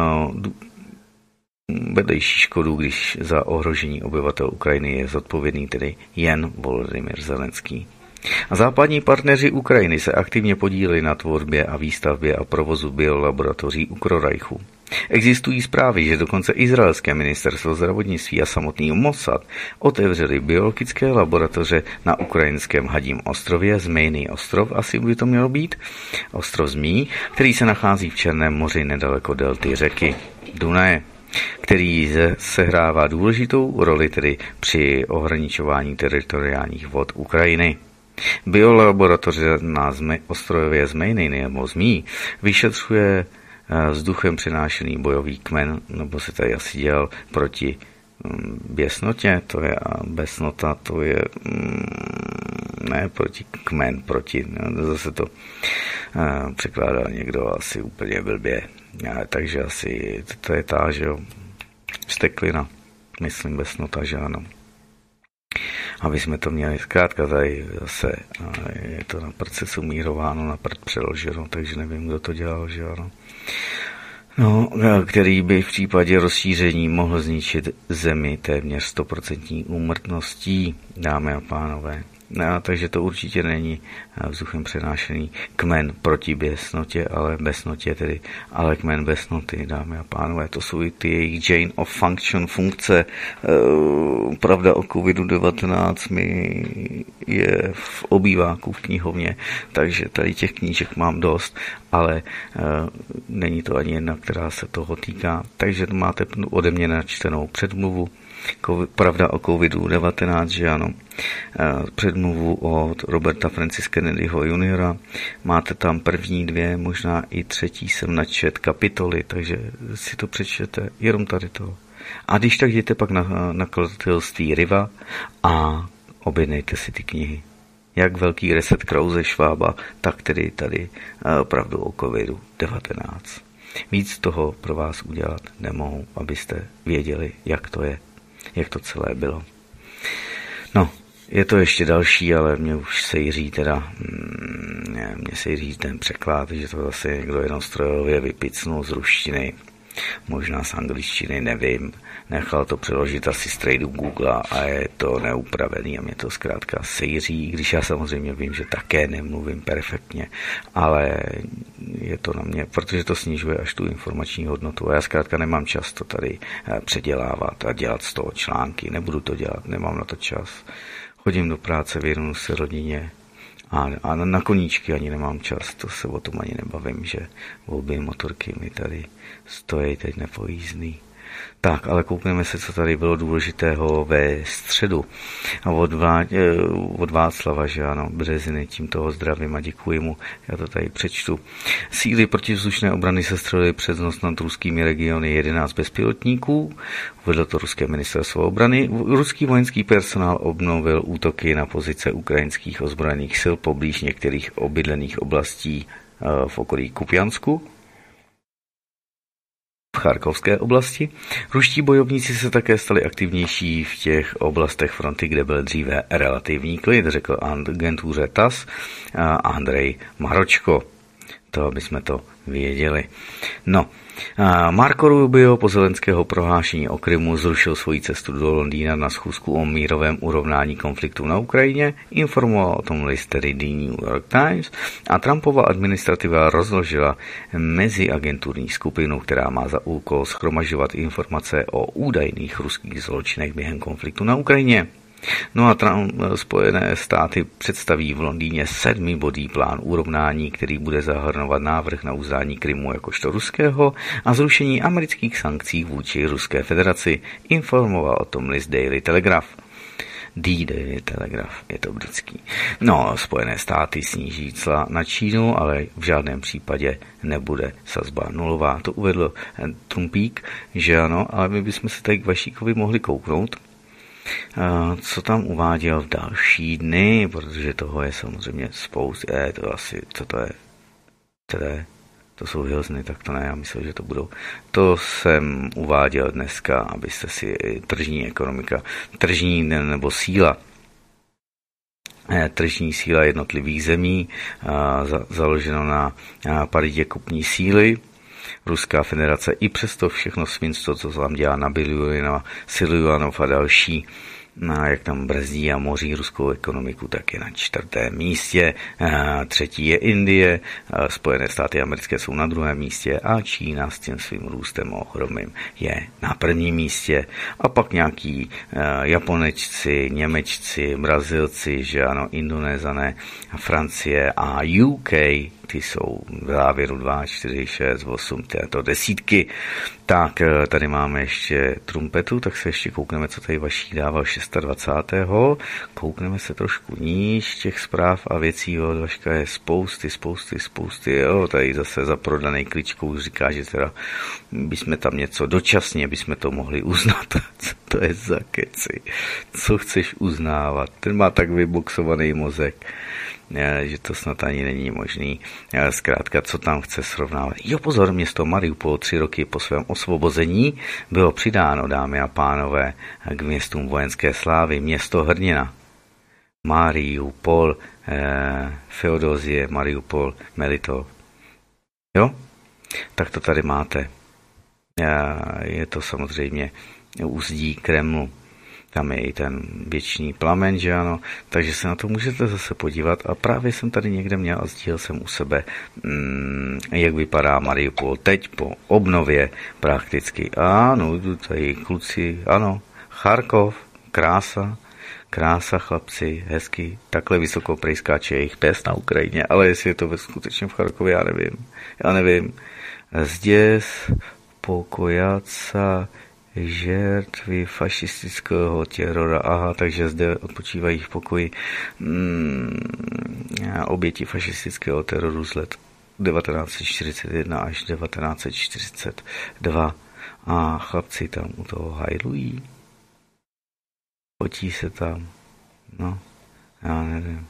vedlejší škodu, když za ohrožení obyvatel Ukrajiny je zodpovědný tedy jen Volodymyr Zelenský. A západní partneři Ukrajiny se aktivně podíleli na tvorbě a výstavbě a provozu biolaboratoří Ukrorajchu. Existují zprávy, že dokonce izraelské ministerstvo zdravotnictví a samotný Mossad otevřeli biologické laboratoře na ukrajinském hadím ostrově, Zmejný ostrov, asi by to mělo být, ostrov Zmí, který se nachází v Černém moři nedaleko delty řeky Dunaje, který sehrává důležitou roli tedy při ohraničování teritoriálních vod Ukrajiny. Biolaboratoře na ostrově Zmejný nebo Zmí vyšetřuje vzduchem přenášený bojový kmen, nebo se tady asi dělal proti běsnotě, to je a besnota, to je ne proti kmen, proti, zase to překládal někdo asi úplně blbě, takže asi to je ta, že jo, steklina, myslím besnota, že ano. Aby jsme to měli zkrátka tady zase, je to na prd sumírováno, na prd přeloženo, takže nevím, kdo to dělal, že ano. No, který by v případě rozšíření mohl zničit zemi téměř 100% úmrtností, dámy a pánové. No, takže to určitě není vzduchem přenášený kmen proti besnotě, ale besnotě tedy, ale kmen besnoty, dámy a pánové. To jsou i ty jejich chain of function funkce. Pravda o COVID-19 mi je v obýváku v knihovně, takže tady těch knížek mám dost, ale není to ani jedna, která se toho týká. Takže máte ode mě načtenou předmluvu. Pravda o COVID-19, že ano, předmluvu od Roberta Francis Kennedyho juniora, máte tam první 2, možná i třetí jsem načet kapitoly, takže si to přečtěte, jenom tady to. A když tak jděte pak na nakladatelství Riva a objednejte si ty knihy. Jak velký reset Krause Švába, tak tedy tady pravdu o COVID-19. Víc toho pro vás udělat nemohu, abyste věděli, jak to je. Jak to celé bylo. No, je to ještě další, ale mě už sejří teda, mě sejří ten překlad, že to zase někdo jenom strojově vypicnul z ruštiny, možná z angličtiny, nevím. Nechal to přeložit asi straight do Google a je to neupravený a mě to zkrátka sejří, když já samozřejmě vím, že také nemluvím perfektně, ale je to na mě, protože to snižuje až tu informační hodnotu a já zkrátka nemám čas to tady předělávat a dělat z toho články, nebudu to dělat, nemám na to čas. Chodím do práce, věnuju se rodině a na koníčky ani nemám čas, to se o tom ani nebavím, že obě motorky mi tady stojí teď nepojízdný. Tak, ale koukneme se, co tady bylo důležitého ve středu. A od Václava, že ano, Březiny, tímto ho zdravím a děkuji mu. Já to tady přečtu. Síly protivzdušné obrany sestřelily přes noc nad ruskými regiony 11 bezpilotníků. Uvedlo to ruské ministerstvo obrany. Ruský vojenský personál obnovil útoky na pozice ukrajinských ozbrojených sil poblíž některých obydlených oblastí v okolí Kupjansku. V Charkovské oblasti. Ruští bojovníci se také stali aktivnější v těch oblastech fronty, kde byl dříve relativní klid, řekl agentuře TASS Andrej Maročko. To, aby jsme to věděli. No, Marco Rubio po Zelenského prohlášení o Krymu zrušil svoji cestu do Londýna na schůzku o mírovém urovnání konfliktu na Ukrajině, informoval o tom list tedy The New York Times a Trumpova administrativa rozložila meziagenturní skupinu, která má za úkol shromažďovat informace o údajných ruských zločinech během konfliktu na Ukrajině. No a Spojené státy představí v Londýně 7bodý plán urovnání, který bude zahrnovat návrh na uznání Krymu jakožto ruského a zrušení amerických sankcí vůči Ruské federaci, informoval o tom list Daily Telegraph. Daily Telegraph, je to britský. No, Spojené státy sníží cla na Čínu, ale v žádném případě nebude sazba nulová. To uvedl Trumpík, že ano, ale my bychom se tady k Vašíkovi mohli kouknout, co tam uváděl v další dny, protože toho je samozřejmě spoustu. To asi, co to je? To jsou Hilsny, tak to ne, já myslím, že to budou. To jsem uváděl dneska, abyste si tržní ekonomika, tržní nebo síla, tržní síla jednotlivých zemí, založeno na paritě kupní síly. Ruská federace i přesto všechno svinstvo, co tam dělá na Siljuanov a další, jak tam brzdí a moří ruskou ekonomiku, tak je na 4. místě. 3. je Indie, Spojené státy americké jsou na 2. místě a Čína s tím svým růstem ohromným je na 1. místě. A pak nějaký Japonečci, Němečci, Brazilci, že ano, Indonézané, Francie a UK, ty jsou v závěru 2, 4, 6, 8, to desítky. Tak, tady máme ještě trumpetu, tak se ještě koukneme, co tady Vašík dával 26. Koukneme se trošku níž těch zpráv a věcí od Vaška je spousty. Jo, tady zase za prodanej kličkou říká, že teda bychom tam něco dočasně, bychom to mohli uznat. Co to je za keci? Co chceš uznávat? Ten má tak vyboxovaný mozek, že to snad ani není možný. Zkrátka, co tam chce srovnávat. Jo, pozor, město Mariupol 3 roky po svém osvobození bylo přidáno, dámy a pánové, k městům vojenské slávy. Město hrdina. Mariupol, Feodosie, Mariupol, Melitov. Jo? Tak to tady máte. Je to samozřejmě úzdí Kremlu. Tam je i ten věčný plamen, že ano, takže se na to můžete zase podívat a právě jsem tady někde měl a sdílel jsem u sebe, jak vypadá Mariupol teď po obnově prakticky. Ano, tady kluci, ano, Charkov, krása chlapci, hezky, takhle vysoko prejskáče jejich pes na Ukrajině, ale jestli je to skutečně v Charkově, já nevím. Zděs, pokojaca, žertvy fašistického terora. Aha, takže zde odpočívají v pokoji oběti fašistického teroru z let 1941 až 1942. A chlapci tam u toho hajlují. Potí se tam. No, já nevím.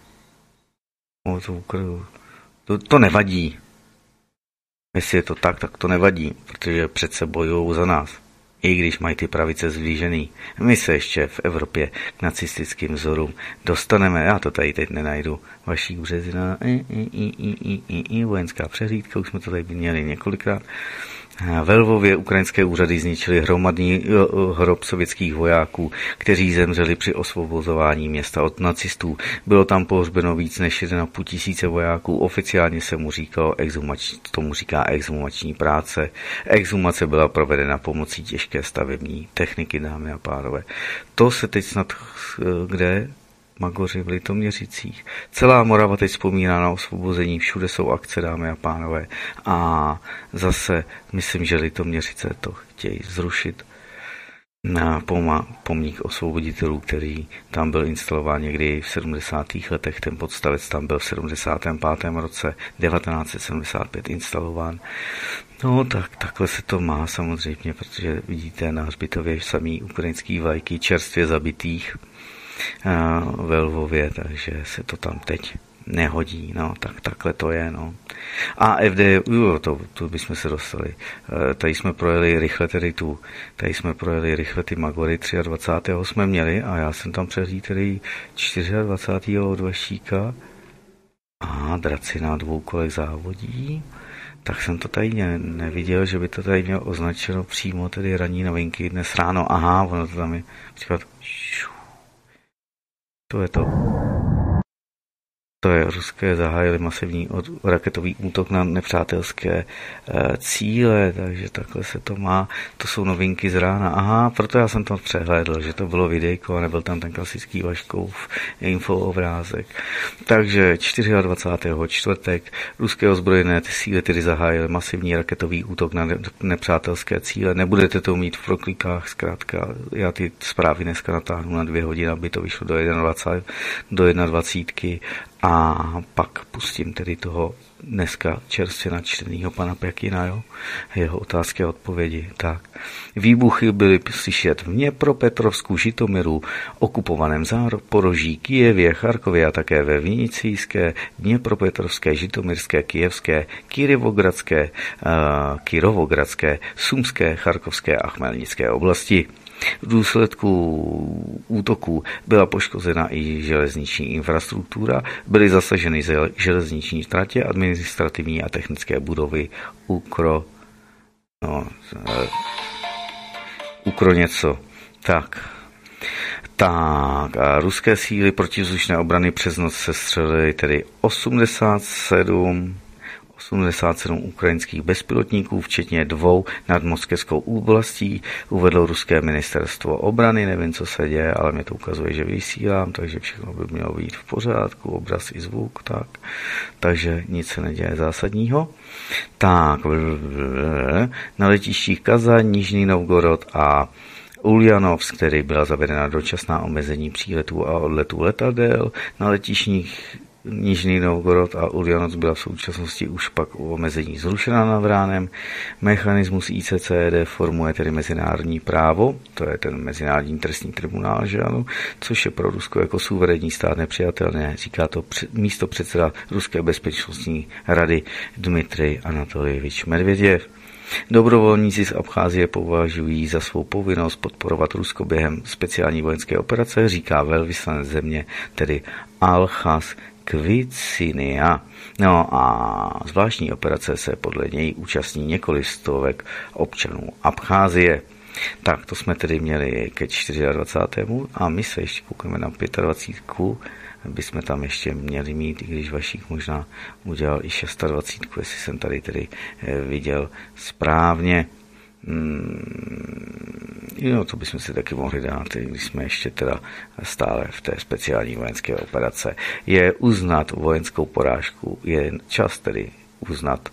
To nevadí. Jestli je to tak to nevadí, protože přece bojujou za nás. I když mají ty pravice zblížený. My se ještě v Evropě k nacistickým vzorům dostaneme. Já to tady teď nenajdu. Vašík Březina, vojenská přehlídka, už jsme to tady měli několikrát. Ve Lvově ukrajinské úřady zničily hromadný hrob sovětských vojáků, kteří zemřeli při osvobozování města od nacistů. Bylo tam pohřbeno víc než 1,5 tisíce vojáků. Oficiálně se mu říkalo tomu říká exhumační práce. Exhumace byla provedena pomocí těžké stavební techniky, dámy a pánové. To se teď snad kde? Magoři v Litoměřicích. Celá Morava teď vzpomíná na osvobození, všude jsou akce, dámy a pánové. A zase myslím, že Litoměřice to chtějí zrušit na pomník osvoboditelů, který tam byl instalován někdy v 70. letech. Ten podstavec tam byl v 75. roce 1975 instalován. No tak takhle se to má samozřejmě, protože vidíte na hřbitově samý ukrajinský vlajky čerstvě zabitých ve Lvově, takže se to tam teď nehodí, no, tak takhle to je, no. A FD, to bychom se dostali. Tady jsme projeli rychle ty Magory, 23. jsme měli a já jsem tam přehlíd tedy 24. od Vašíka A draci na 2 kolech závodí. Tak jsem to tady neviděl, že by to tady mělo označeno přímo tedy ranní novinky dnes ráno. Aha, ono to tam je příklad. To je to. To je ruské zahájili masivní raketový útok na nepřátelské cíle, takže takhle se to má. To jsou novinky z rána. Aha, proto já jsem to přehlédl, že to bylo videjko a nebyl tam ten klasický Vaškův infoobrázek. Takže 24. čtvrtek ruské ozbrojené síly tedy zahájily masivní raketový útok na nepřátelské cíle. Nebudete to mít v proklikách, zkrátka. Já ty zprávy dneska natáhnu na 2 hodiny, aby to vyšlo do 21. A pak pustím tedy toho dneska čerstvě načtenýho pana Pekina, jo? Jeho otázky a odpovědi. Tak. Výbuchy byly slyšet v Dněpropetrovsku, Žitomiru, okupovaném Záporoží, Kyjevě, Charkově a také ve Vinicijské, Dněpropetrovské, Žitomirské, Kyjevské, Kirovogradské, Sumské, Charkovské a Chmelnické oblasti. V důsledku útoků byla poškozena i železniční infrastruktura, byly zasaženy železniční tratě, administrativní a technické budovy něco. Tak a ruské síly protivzdušné obrany přes noc sestřelily tedy 87 ukrajinských bezpilotníků, včetně 2 nad moskevskou oblastí, uvedlo ruské ministerstvo obrany. Nevím, co se děje, ale mě to ukazuje, že vysílám, takže všechno by mělo být v pořádku, obraz i zvuk, tak. Takže nic se neděje zásadního. Tak, na letištích Kazaň, Nižný Novgorod a Uljanovsk, který byla zavedena dočasná omezení příletů a odletů letadel. Na letištích Nižný Novgorod a Uljanovsk byla v současnosti už pak omezení zrušena nad ránem. Mechanismus ICCD formuje tedy mezinárodní právo, to je ten mezinárodní trestní tribunál, že ano, což je pro Rusko jako suverénní stát nepřijatelné, říká to místopředseda Ruské bezpečnostní rady Dmitrij Anatolievič Medvěděv. Dobrovolníci z Abcházie považují za svou povinnost podporovat Rusko během speciální vojenské operace, říká velvyslanec země, tedy Alchaz Kvicinia. No a zvláštní operace se podle něj účastní několik stovek občanů Abcházie. Tak to jsme tedy měli ke 24. a my se ještě koukneme na 25. Bychom tam ještě měli mít, i když Vašík možná udělal i 26, jestli jsem tady tedy viděl správně. Jo, to bychom si taky mohli dát, když jsme ještě teda stále v té speciální vojenské operace. Je uznat vojenskou porážku, je čas tedy uznat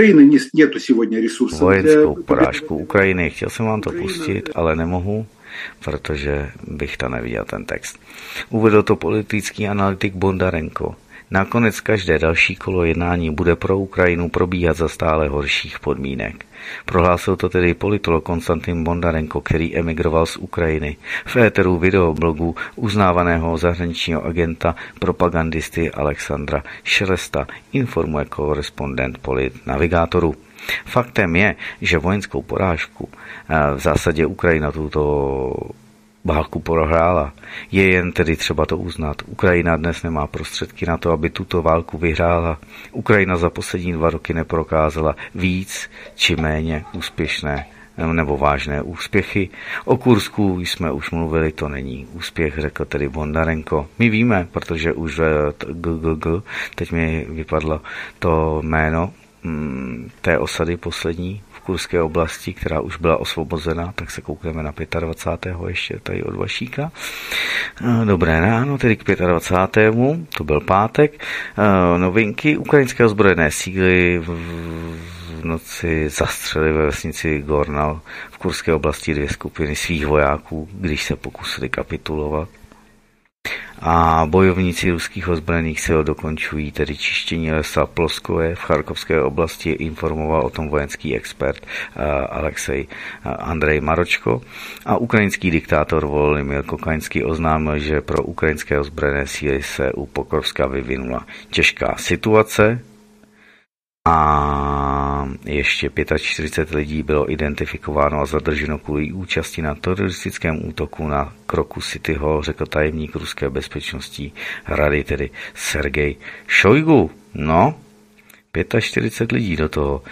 vojenskou porážku Ukrajiny. Chtěl jsem vám to pustit, ale nemohu, protože bych tam neviděl ten text. Uvedl to politický analytik Bondarenko. Nakonec každé další kolo jednání bude pro Ukrajinu probíhat za stále horších podmínek. Prohlásil to tedy politolog Konstantin Bondarenko, který emigroval z Ukrajiny. V éteru videoblogu uznávaného zahraničního agenta propagandisty Alexandra Šelesta informuje korespondent Polit Navigátoru. Faktem je, že vojenskou porážku v zásadě Ukrajina tuto válku prohrála. Je jen tedy třeba to uznat. Ukrajina dnes nemá prostředky na to, aby tuto válku vyhrála. Ukrajina za poslední 2 roky neprokázala víc či méně úspěšné nebo vážné úspěchy. O Kursku jsme už mluvili, to není úspěch, řekl tedy Bondarenko. My víme, protože už teď mi vypadlo to jméno té osady poslední v Kurské oblasti, která už byla osvobozena, tak se koukneme na 25. ještě tady od Vašíka. Dobré ráno, tedy k 25. To byl pátek. Novinky. Ukrajinské ozbrojené síly v noci zastřelily ve vesnici Gornal v Kurské oblasti 2 skupiny svých vojáků, když se pokusili kapitulovat. A bojovníci ruských ozbrojených sil dokončují tedy čištění lesa Ploskové v Charkovské oblasti, informoval o tom vojenský expert Andrej Maročko. A ukrajinský diktátor Volodymyr Kokaňský oznámil, že pro ukrajinské ozbrojené síly se u Pokrovska vyvinula těžká situace. A ještě 45 lidí bylo identifikováno a zadrženo kvůli účasti na teroristickém útoku na Kroku City Hall, řekl tajemník ruské bezpečnostní rady, tedy Sergej Šojgu. No, 45 lidí do toho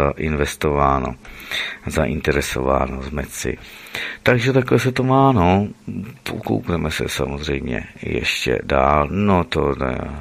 zainteresováno z Metci. Takže takhle se to má, no. Koukneme se samozřejmě ještě dál. No to ne.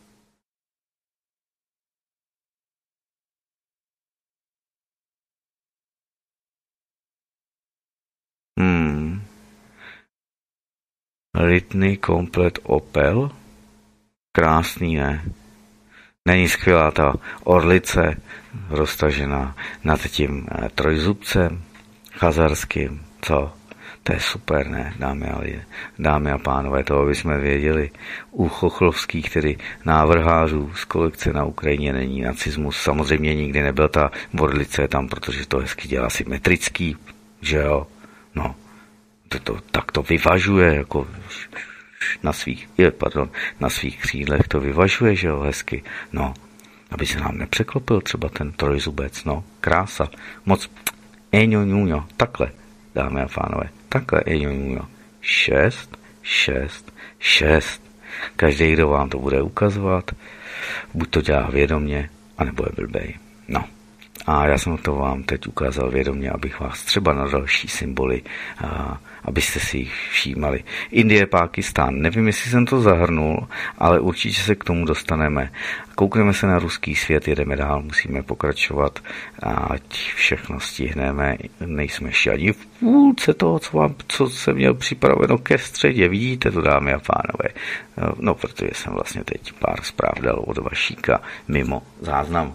Rytný komplet Opel. Krásný, ne? Není skvělá ta orlice roztažená nad tím trojzubcem chazarským, co? To je super, ne, dámy a pánové, toho bychom věděli. U chochlovských, tedy návrhářů z kolekce na Ukrajině, není nacismus. Samozřejmě nikdy nebyl ta orlice tam, protože to hezky dělá symetrický, že jo? No, tak to vyvažuje, jako na svých křídlech to vyvažuje, že jo, hezky. No, aby se nám nepřeklopil třeba ten trojzubec, no, krása. Moc eňoňuňo, takhle, dámy a pánové, takhle eňoňuňo. 6, 6, 6. Každý, kdo vám to bude ukazovat, buď to dělá vědomě, anebo je blbej. No. A já jsem to vám teď ukázal vědomě, abych vás třeba na další symboly, abyste si jich všímali. Indie, Pákistán, nevím, jestli jsem to zahrnul, ale určitě se k tomu dostaneme. Koukneme se na ruský svět, jedeme dál, musíme pokračovat, ať všechno stihneme, nejsme ještě ani v půlce toho, co jsem měl připraveno ke středě, vidíte to, dámy a pánové. No, protože jsem vlastně teď pár zpráv dal od Vašíka mimo záznam.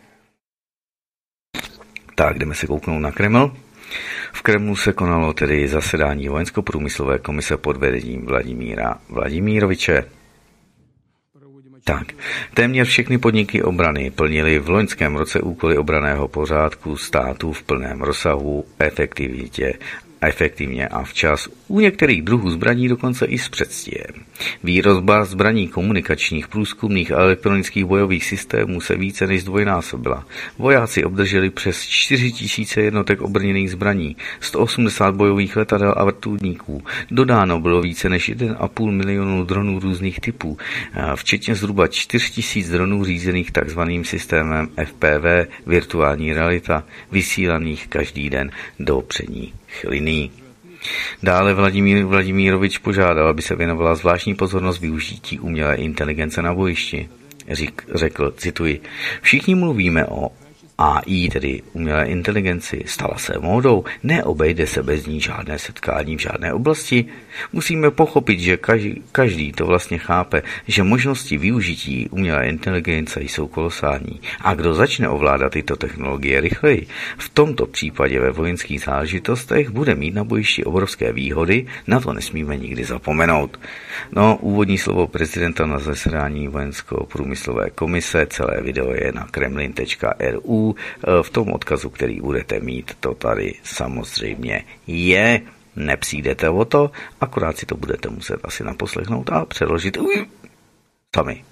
Tak, jdeme se kouknout na Kreml. V Kremlu se konalo tedy zasedání vojensko-průmyslové komise pod vedením Vladimíra Vladimiroviče. Tak, téměř všechny podniky obrany plnily v loňském roce úkoly obranného pořádku státu v plném rozsahu, efektivně a včas, u některých druhů zbraní dokonce i s předstihem. Výrozba zbraní komunikačních, průzkumných a elektronických bojových systémů se více než zdvojnásobila. Vojáci obdrželi přes 4000 jednotek obrněných zbraní, 180 bojových letadel a vrtulníků. Dodáno bylo více než 1,5 milionu dronů různých typů, včetně zhruba 4000 dronů řízených takzvaným systémem FPV, virtuální realita, vysílaných každý den do předních liní. Dále Vladimírovič požádal, aby se věnovala zvláštní pozornost využití umělé inteligence na bojišti. Řekl, cituji, všichni mluvíme o AI, tedy umělé inteligenci, stala se módou, neobejde se bez ní žádné setkání v žádné oblasti. Musíme pochopit, že každý to vlastně chápe, že možnosti využití umělé inteligence jsou kolosální. A kdo začne ovládat tyto technologie rychleji, v tomto případě ve vojenských záležitostech bude mít na bojišti obrovské výhody, na to nesmíme nikdy zapomenout. No, úvodní slovo prezidenta na zasedání vojensko-průmyslové komise, celé video je na kremlin.ru. V tom odkazu, který budete mít, to tady samozřejmě je. Nepřijdete o to, akorát si to budete muset asi naposlechnout a přeložit sami.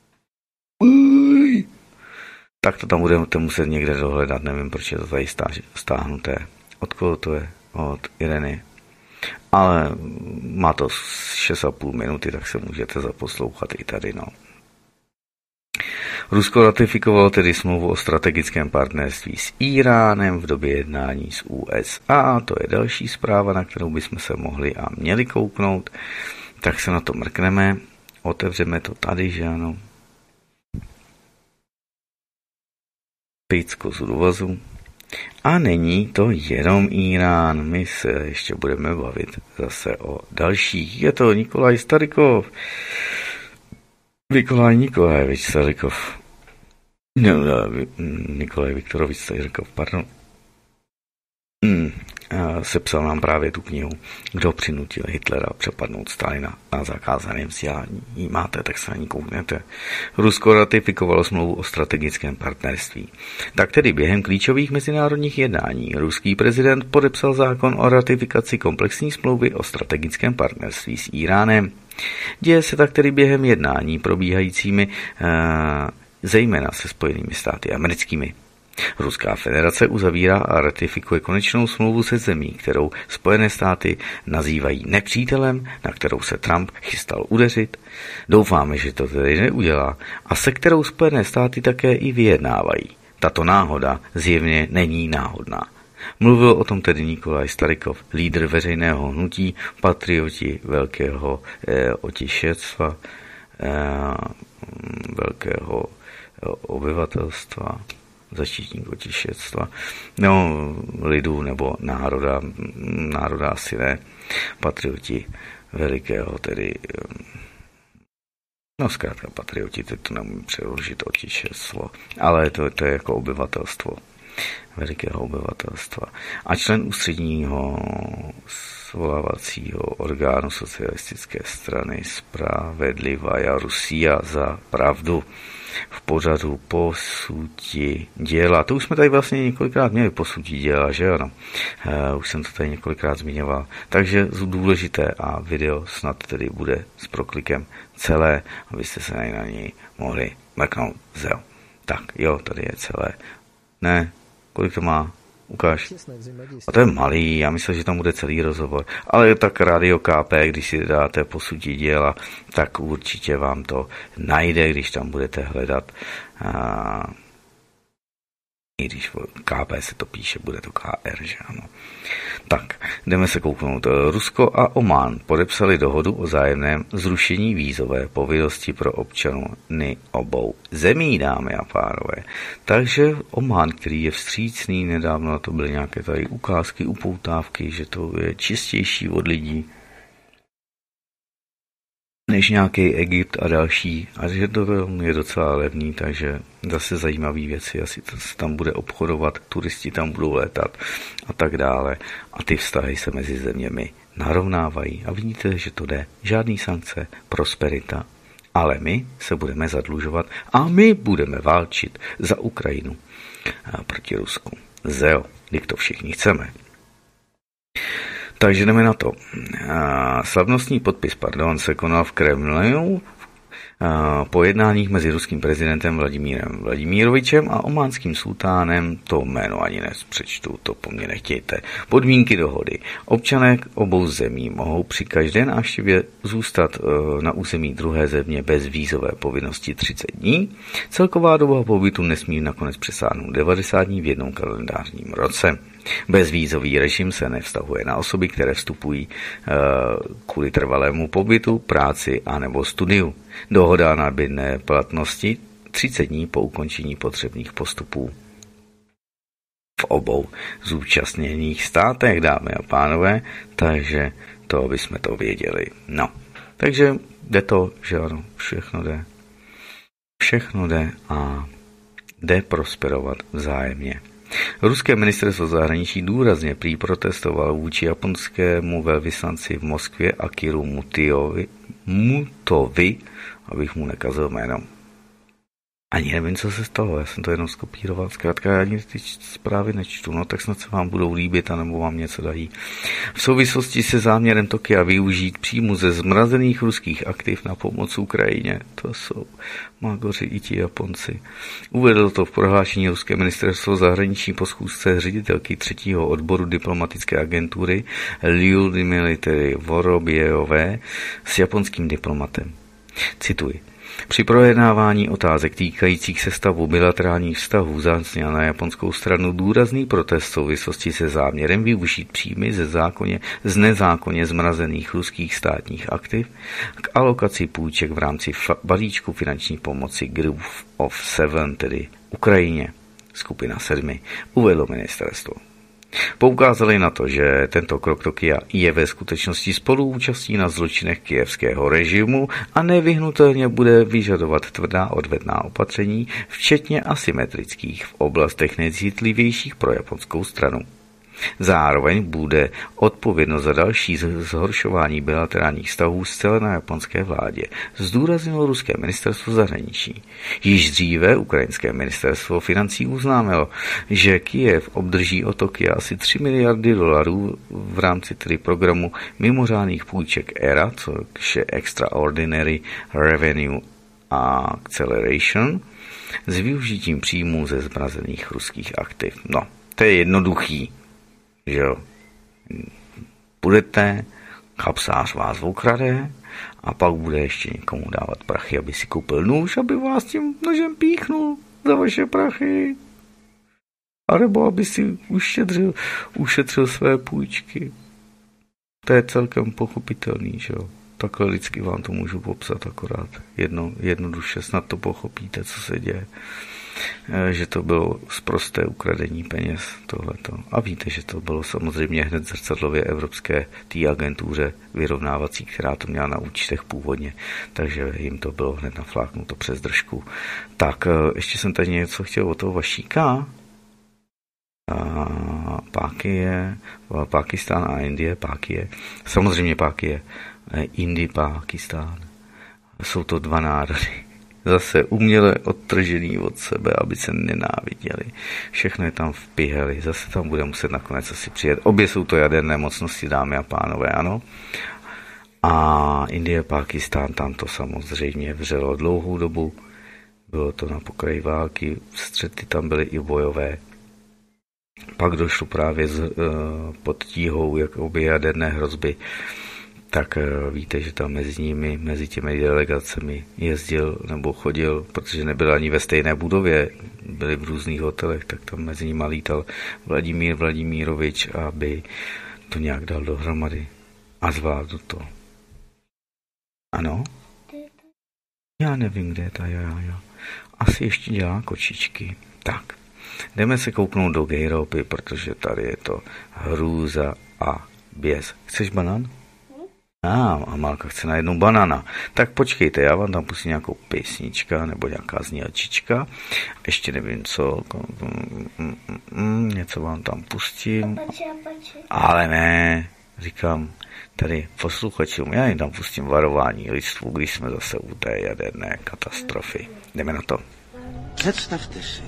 Tak to tam budete muset někde dohledat, nevím, proč je to tady stáhnuté. Od koho to je? Od Ireny. Ale má to 6,5 minuty, tak se můžete zaposlouchat i tady, no. Rusko ratifikovalo tedy smlouvu o strategickém partnerství s Íránem v době jednání s USA. To je další zpráva, na kterou bychom se mohli a měli kouknout. Tak se na to mrkneme. Otevřeme to tady, že ano. Picko z důvozu. A není to jenom Irán. My se ještě budeme bavit zase o dalších. Je to Nikolaj Starykov. Nikolajevič Starykov. Nikolaj Viktorovič Starykov, pardon. Sepsal nám právě tu knihu, kdo přinutil Hitlera přepadnout Stalina na zakázaném vzdělání. Máte, tak se na ní kouknete. Rusko ratifikovalo smlouvu o strategickém partnerství. Tak tedy během klíčových mezinárodních jednání ruský prezident podepsal zákon o ratifikaci komplexní smlouvy o strategickém partnerství s Íránem. Děje se tak tedy během jednání probíhajícími zejména se Spojenými státy americkými. Ruská federace uzavírá a ratifikuje konečnou smlouvu se zemí, kterou Spojené státy nazývají nepřítelem, na kterou se Trump chystal udeřit. Doufáme, že to tedy neudělá a se kterou Spojené státy také i vyjednávají. Tato náhoda zjevně není náhodná. Mluvil o tom tedy Nikolaj Starykov, lídr veřejného hnutí, patrioti velkého otišectva, velkého obyvatelstva, zaštitník otišectva, no lidu nebo národa asi ne, patrioti velikého tedy, no zkrátka patrioti, teď to nemůžu přeložit otišectvo, ale to je jako obyvatelstvo, velikého obyvatelstva. A člen ústředního svolávacího orgánu socialistické strany Spravedlivá Rusia za pravdu v pořadu Posudí děla. To už jsme tady vlastně několikrát měli, Posudí děla, že ano? Už jsem to tady několikrát zmiňoval. Takže důležité a video snad tedy bude s proklikem celé, abyste se na něj mohli mrknout. Tak, jo, tady je celé. Ne, kolik to má? Ukáž. A to je malý, já myslel, že tam bude celý rozhovor. Ale tak Radio KP, když si dáte Posudí děla, tak určitě vám to najde, když tam budete hledat. I když KP se to píše, bude to KR, že ano. Tak, jdeme se kouknout. Rusko a Omán podepsali dohodu o vzájemném zrušení vízové povinnosti pro občany obou zemí, dámy a pánové. Takže Omán, který je vstřícný, nedávno to byly nějaké tady ukázky, upoutávky, že to je čistější od lidí než nějaký Egypt a další. A že to je docela levný, takže zase zajímavé věci, asi to se tam bude obchodovat, turisti tam budou létat a tak dále. A ty vztahy se mezi zeměmi narovnávají. A vidíte, že to jde. Žádný sankce, prosperita. Ale my se budeme zadlužovat a my budeme válčit za Ukrajinu proti Rusku. Když to všichni chceme. Takže jdeme na to. Slavnostní podpis, se konal v Kremlu po jednáních mezi ruským prezidentem Vladimírem Vladimírovičem a ománským sultánem, to jméno ani nepřečtu, to po mně nechtějte. Podmínky dohody. Občané obou zemí mohou při každé návštěvě zůstat na území druhé země bez vízové povinnosti 30 dní. Celková doba pobytu nesmí nakonec přesáhnout 90 dní v jednom kalendářním roce. Bezvízový režim se nevztahuje na osoby, které vstupují kvůli trvalému pobytu, práci anebo studiu. Dohoda nabídne platnosti 30 dní po ukončení potřebných postupů v obou zúčastněných státech, dámy a pánové, takže to, aby jsme to věděli. No, takže jde to, že ano, všechno jde a jde prosperovat vzájemně. Ruské ministerstvo zahraničí důrazně prý protestovalo vůči japonskému velvyslanci v Moskvě Akiru Mutovi, abych mu nekazil jméno. Ani nevím, co se stalo, já jsem to jenom skopíroval, zkrátka já ani ty zprávy nečtu, no tak snad se vám budou líbit, anebo vám něco dají. V souvislosti se záměrem Tokia využít příjmu ze zmrazených ruských aktiv na pomoc Ukrajině, to jsou magoři i ti Japonci. Uvedl to v prohlášení ruské ministerstvo zahraničí po schůzce ředitelky 3. odboru diplomatické agentury Lyudmily Vorobjevové s japonským diplomatem. Cituji. Při projednávání otázek týkajících se stavu bilaterálních vztahů zazněl na japonskou stranu důrazný protest v souvislosti se záměrem využít příjmy z nezákonně zmrazených ruských státních aktiv k alokaci půjček v rámci balíčku finanční pomoci Group of Seven, tedy Ukrajině, skupina 7, uvedlo ministerstvo. Poukázali na to, že tento krok Tokia je ve skutečnosti spoluúčastí na zločinech kyjevského režimu a nevyhnutelně bude vyžadovat tvrdá odvetná opatření, včetně asymetrických v oblastech nejcitlivějších pro japonskou stranu. Zároveň bude odpovědnost za další zhoršování bilaterálních vztahů zcela na japonské vládě, zdůraznilo ruské ministerstvo zahraničí. Již dříve ukrajinské ministerstvo financí oznámilo, že Kyjev obdrží od Tokia asi 3 miliardy dolarů v rámci tedy programu mimořádných půjček ERA, což je Extraordinary Revenue Acceleration s využitím příjmů ze zmrazených ruských aktiv. No, to je jednoduchý, že jo. Budete, kapsář vás okrade a pak bude ještě někomu dávat prachy, aby si koupil nůž, aby vás tím nožem píchnul za vaše prachy. A nebo aby si ušetřil své půjčky. To je celkem pochopitelný, že jo. Takhle lidsky vám to můžu popsat akorát. Jednoduše snad to pochopíte, co se děje. Že to bylo sprosté ukradení peněz, tohleto. A víte, že to bylo samozřejmě hned zrcadlově evropské té agentuře vyrovnávací, která to měla na účtech původně. Takže jim to bylo hned nafláknuto přes držku. Tak, ještě jsem tady něco chtěl od toho Vašíka. Pákistán a Indie, samozřejmě Pákie, Indie, Pákistán. Jsou to dva národy. Zase uměle odtržený od sebe, aby se nenáviděli. Všechno je tam vpiheli. Zase tam bude muset nakonec asi přijet. Obě jsou to jaderné mocnosti, dámy a pánové, ano. A Indie, Pákistán, tam to samozřejmě vřelo dlouhou dobu. Bylo to na pokraji války. Střety tam byly i bojové. Pak došlo právě pod tíhou jakoby jaderné hrozby, tak víte, že tam mezi těmi delegacemi jezdil nebo chodil, protože nebyl ani ve stejné budově, byli v různých hotelech, tak tam mezi nimi lítal Vladimír Vladimírovič, aby to nějak dal dohromady a zvládl to. Ano? Já nevím, kde je ta jaja. Asi ještě dělá kočičky. Tak. Jdeme se kouknout do Gejropy, protože tady je to hrůza a běs. Chceš banán? A Malka chce najednou banana. Tak počkejte, já vám tam pustím nějakou písnička nebo nějaká znělčička. Ještě nevím co. Něco vám tam pustím. Ale ne, říkám tady posluchačům, já jim tam pustím varování lidstvu, když jsme zase u té jaderné katastrofy. Jdeme na to. Představte si,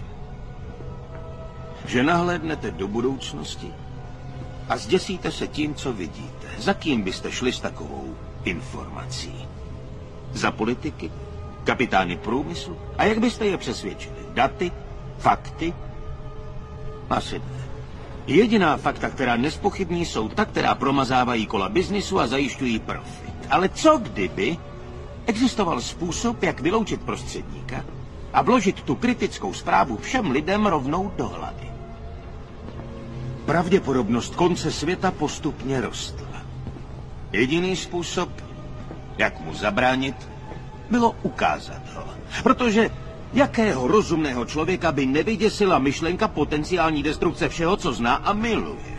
že nahlédnete do budoucnosti a zděsíte se tím, co vidíte. Za kým byste šli s takovou informací? Za politiky? Kapitány průmyslu? A jak byste je přesvědčili? Daty? Fakty? Asi ne. Jediná fakta, která nespochybní, jsou ta, která promazávají kola biznisu a zajišťují profit. Ale co kdyby existoval způsob, jak vyloučit prostředníka a vložit tu kritickou zprávu všem lidem rovnou do hlavy? Pravděpodobnost konce světa postupně rostla. Jediný způsob, jak mu zabránit, bylo ukázat ho. Protože jakého rozumného člověka by nevyděsila myšlenka potenciální destrukce všeho, co zná a miluje?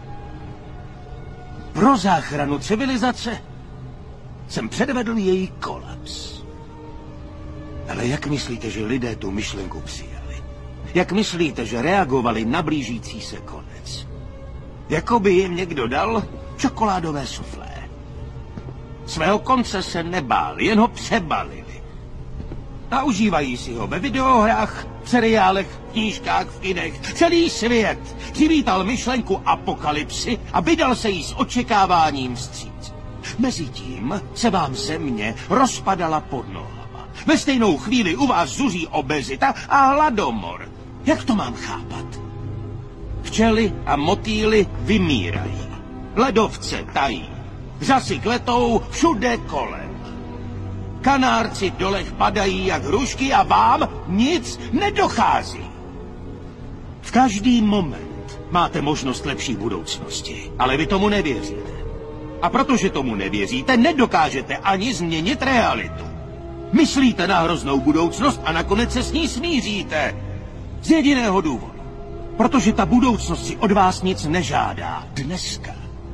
Pro záchranu civilizace jsem předvedl její kolaps. Ale jak myslíte, že lidé tu myšlenku přijali? Jak myslíte, že reagovali na blížící se konec? Jako by jim někdo dal čokoládové suflé. Svého konce se nebáli, jen ho přebalili. A užívají si ho ve videohrách, v seriálech, v knížkách, v kinech. Celý svět přivítal myšlenku apokalypsy a vydal se jí s očekáváním vstříc. Mezitím se vám země rozpadala pod nohama. Ve stejnou chvíli u vás zuří obezita a hladomor. Jak to mám chápat? Včely a motýly vymírají. Ledovce tají. Řasy kletou všude kolem. Kanárci v dolech padají jak hrušky a vám nic nedochází. V každý moment máte možnost lepší budoucnosti, ale vy tomu nevěříte. A protože tomu nevěříte, nedokážete ani změnit realitu. Myslíte na hroznou budoucnost a nakonec se s ní smíříte. Z jediného důvodu. Protože ta budoucnost si od vás nic nežádá. Dneska.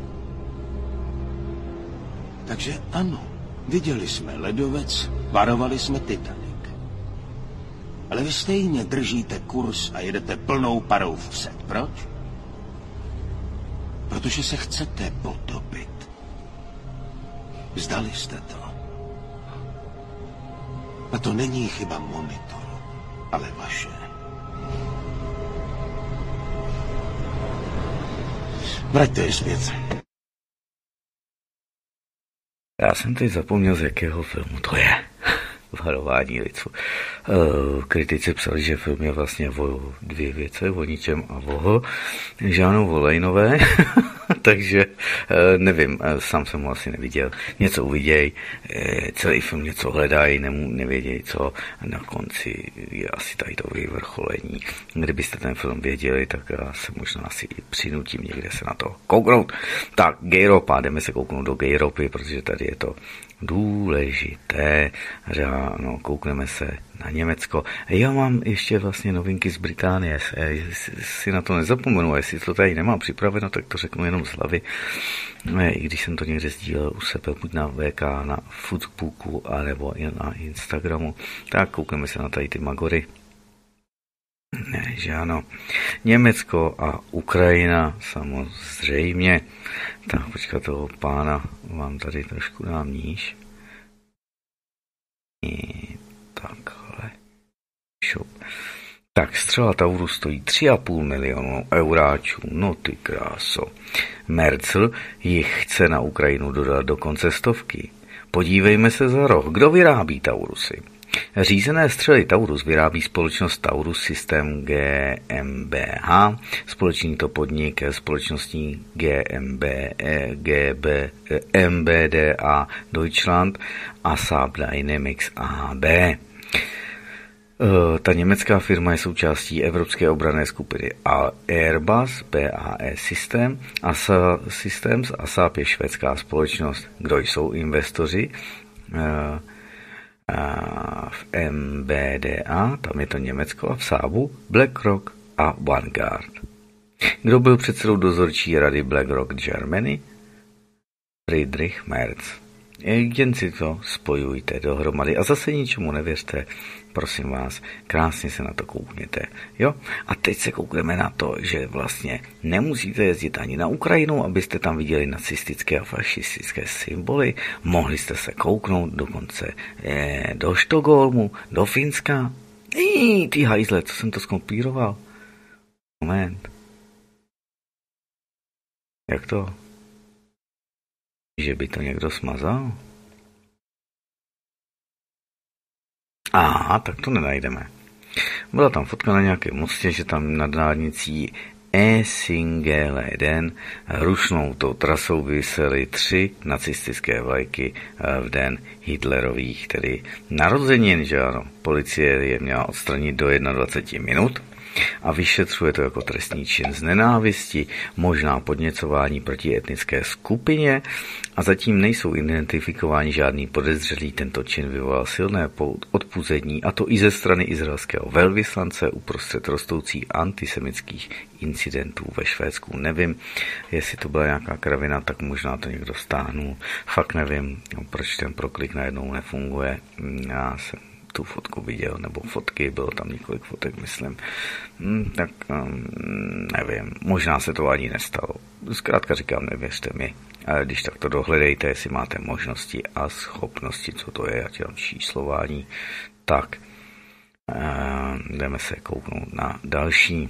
Takže ano, viděli jsme ledovec, varovali jsme Titanic. Ale vy stejně držíte kurz a jedete plnou parou vpřed. Proč? Protože se chcete potopit. Vzdali jste to. A to není chyba monitoru, ale vaše. Vraťte je zpět. Já jsem teď zapomněl, z jakého filmu to je. varování lidstvu. Kritici psali, že film je vlastně o dvě věci, o ničem a o Žánu Volejnové, takže nevím, sám jsem ho asi neviděl. Něco uviděj, celý film něco hledají, nevědějí co, a na konci je asi tady to vyvrcholení. Kdybyste ten film věděli, tak já se možná asi přinutím někde se na to kouknout. Tak, Gayropa, jdeme se kouknout do Gayropy, protože tady je to důležité. No, koukneme se na Německo. Já mám ještě vlastně novinky z Británie. Si na to nezapomenu, jestli to tady nemám připraveno, tak to řeknu jenom z hlavy. I když jsem to někde sdílel u sebe, buď na VK, na Facebooku, anebo i na Instagramu. Tak koukneme se na tady ty magory. Ne, že ano. Německo a Ukrajina samozřejmě. Tak počkat, toho pána vám tady trošku dám níž. Takhle. Shop. Tak, střela Taurus stojí 3,5 milionu euráčů. No ty kráso. Mercel jich chce na Ukrajinu dodat do konce 100. Podívejme se za roh. Kdo vyrábí Taurusy? Řízené střely Taurus vyrábí společnost Taurus System GmbH, společný to podnik společností MBDA Deutschland a Saab Dynamics AB. Ta německá firma je součástí Evropské obranné skupiny Airbus, BAE Systems a Saab je švédská společnost. Kdo jsou investoři? V MBDA, tam je to Německo, a v Saabu BlackRock a Vanguard. Kdo byl předsedou dozorčí rady BlackRock Germany? Friedrich Merz. Jen si to spojujte dohromady a zase ničemu nevěřte, prosím vás, krásně se na to koukněte. Jo? A teď se koukneme na to, že vlastně nemusíte jezdit ani na Ukrajinu, abyste tam viděli nacistické a fašistické symboly. Mohli jste se kouknout dokonce do Štokholmu, do Finska. Ty hajzle, co jsem to skopíroval? Moment. Jak to? Že by to někdo smazal? Aha, tak to nenajdeme. Byla tam fotka na nějakém mostě, že tam nad dálnicí Essingeleden rušnou tou trasou vysely 3 nacistické vlajky v den Hitlerových, tedy narozenin, že ano. Policie je měla odstranit do 21 minut a vyšetřuje to jako trestný čin z nenávisti, možná podněcování proti etnické skupině a zatím nejsou identifikováni žádný podezřelí. Tento čin vyvolal silné odpuzení, a to i ze strany izraelského velvyslance uprostřed rostoucích antisemitských incidentů ve Švédsku. Nevím, jestli to byla nějaká kravina, tak možná to někdo stáhnul. Fakt nevím, proč ten proklik najednou nefunguje. Já jsem tu fotku viděl, nebo fotky, bylo tam několik fotek, myslím. Tak nevím, možná se to ani nestalo. Zkrátka říkám, nevěřte mi. Ale když tak to dohledejte, jestli máte možnosti a schopnosti, co to je, ať tam číslování. Tak, jdeme se kouknout na další.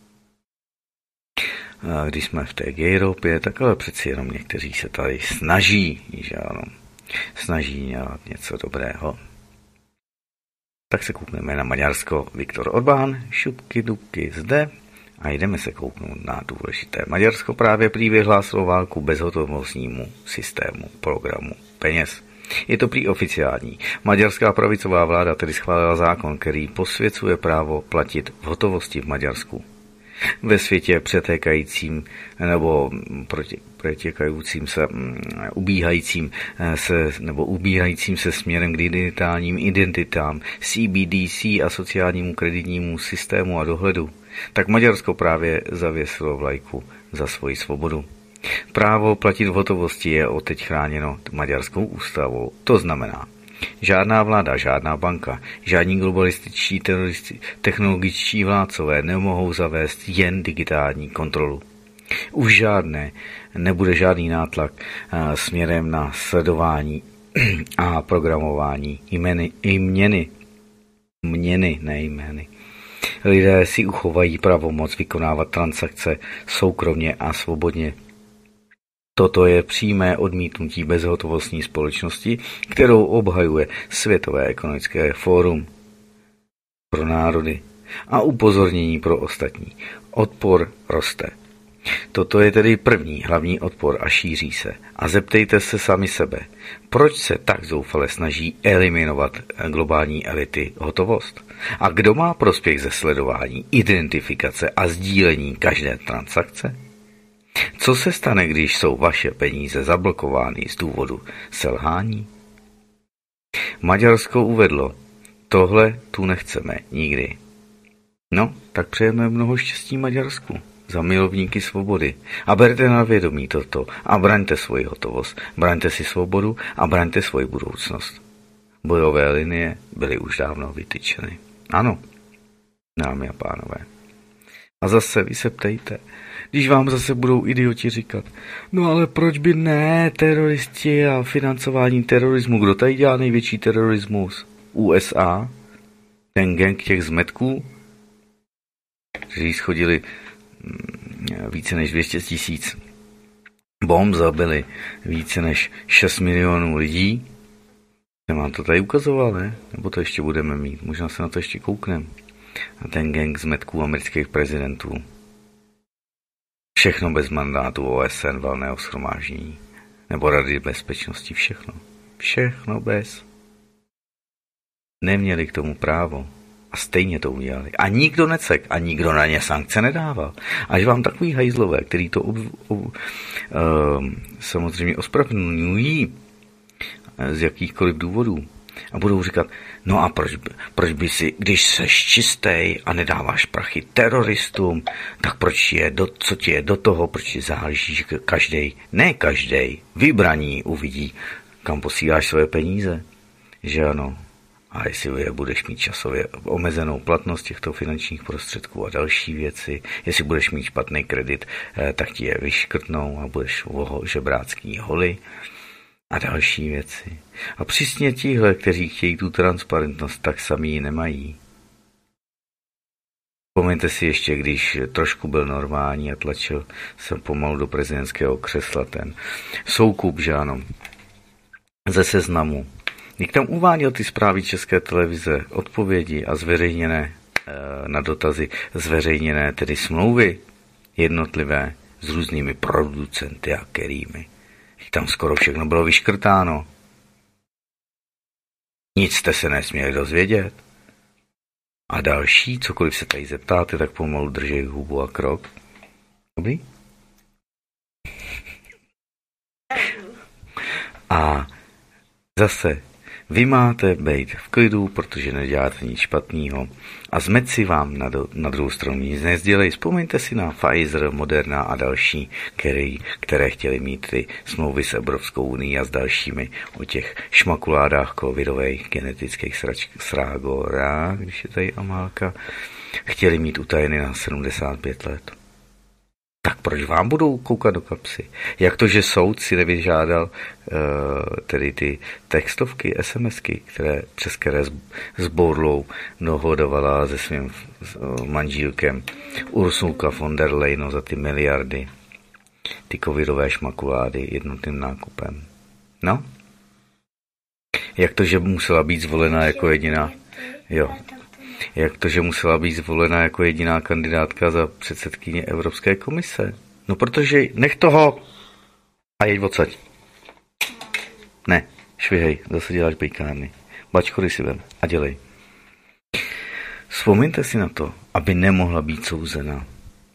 Když jsme v té Gayropě, tak ale přeci jenom někteří se tady snaží, že ano, snaží dělat něco dobrého. Tak se koukneme na Maďarsko. Viktor Orbán, šupky dubky zde a jdeme se kouknout na důležité. Maďarsko právě prý vyhlásilo válku bezhotovostnímu systému programu peněz. Je to prý oficiální. Maďarská pravicová vláda tedy schválila zákon, který posvěcuje právo platit v hotovosti v Maďarsku. Ve světě přetékajícím nebo přetékajícím se, ubíhajícím se směrem k digitálním identitám, CBDC a sociálnímu kreditnímu systému a dohledu, tak Maďarsko právě zavěsilo vlajku za svoji svobodu. Právo platit v hotovosti je odteď chráněno maďarskou ústavou. To znamená, žádná vláda, žádná banka, žádní globalističtí technologičtí vládcové nemohou zavést jen digitální kontrolu. Už nebude žádný nátlak směrem na sledování a programování měny, ne jmény. Lidé si uchovají pravomoc vykonávat transakce soukromně a svobodně. Toto je přímé odmítnutí bezhotovostní společnosti, kterou obhajuje Světové ekonomické fórum pro národy a upozornění pro ostatní. Odpor roste. Toto je tedy první hlavní odpor a šíří se. A zeptejte se sami sebe, proč se tak zoufale snaží eliminovat globální elity hotovost? A kdo má prospěch ze sledování, identifikace a sdílení každé transakce? Co se stane, když jsou vaše peníze zablokovány z důvodu selhání? Maďarsko uvedlo, tohle tu nechceme nikdy. No, tak přejeme mnoho štěstí Maďarsku za milovníky svobody. A berte na vědomí toto a braňte svoji hotovost, braňte si svobodu a braňte svoji budoucnost. Bojové linie byly už dávno vytyčeny. Ano, dámy a pánové. A zase vy se ptejte, když vám zase budou idioti říkat, no ale proč by ne teroristi a financování terorismu? Kdo tady dělá největší terorismus? USA? Ten gang těch zmetků? Kteří schodili více než 200 000 bomb, zabili více než 6 milionů lidí. Jsem vám to tady ukazoval, ne? Nebo to ještě budeme mít? Možná se na to ještě koukneme. A ten gang zmetků amerických prezidentů. Všechno bez mandátu OSN, valného shromáždění. Nebo Rady bezpečnosti, všechno. Všechno bez. Neměli k tomu právo. A stejně to udělali. A nikdo necek, a nikdo na ně sankce nedával. Až vám takový hajzlové, který to samozřejmě ospravedlňují z jakýchkoliv důvodů a budou říkat, no a proč by si, když seš čistej a nedáváš prachy teroristům, tak co ti je do toho, proč ti záleží, že každej, vybraní uvidí, kam posíláš své peníze, že ano. A jestli budeš mít časově omezenou platnost těchto finančních prostředků a další věci, jestli budeš mít špatný kredit, tak ti je vyškrtnou a budeš žebrácký holy a další věci. A přesně tihle, kteří chtějí tu transparentnost, tak sami ji nemají. Vzpomeňte si ještě, když trošku byl normální a tlačil se pomalu do prezidentského křesla ten Soukup, že ano, ze Seznamu. Když tam uváděl ty zprávy České televize, odpovědi a zveřejněné na dotazy, zveřejněné tedy smlouvy jednotlivé s různými producenty a kterými. Tam skoro všechno bylo vyškrtáno. Nic jste se nesměli dozvědět. A další, cokoliv se tady zeptáte, tak pomalu držej hubu a krok. Dobrý? A zase, vy máte být v klidu, protože neděláte nic špatného. A zmetci vám na druhou stranu nic nezdělají. Vzpomeňte si na Pfizer, Moderna a další, které chtěli mít ty smlouvy s Evropskou unií a s dalšími o těch šmakuládách covidových genetických srágorách, když je tady Amálka, chtěli mít utajeny na 75 let. Tak proč vám budou koukat do kapsy? Jak to, že soud si nevyžádal tedy ty textovky, SMSky, přes které s Bourlou dohodovala se svým manžílkem Ursulka von der Leyen za ty miliardy, ty covidové šmakulády jednotným nákupem. No? Jak to, že musela být zvolena jako jediná... Jo. Jak to, že musela být zvolena jako jediná kandidátka za předsedkyně Evropské komise? No protože nech toho a jeď odsaď. Ne, švihej, zase děláš bejkárny. Bačkory si vem a dělej. Vzpomeňte si na to, aby nemohla být souzena.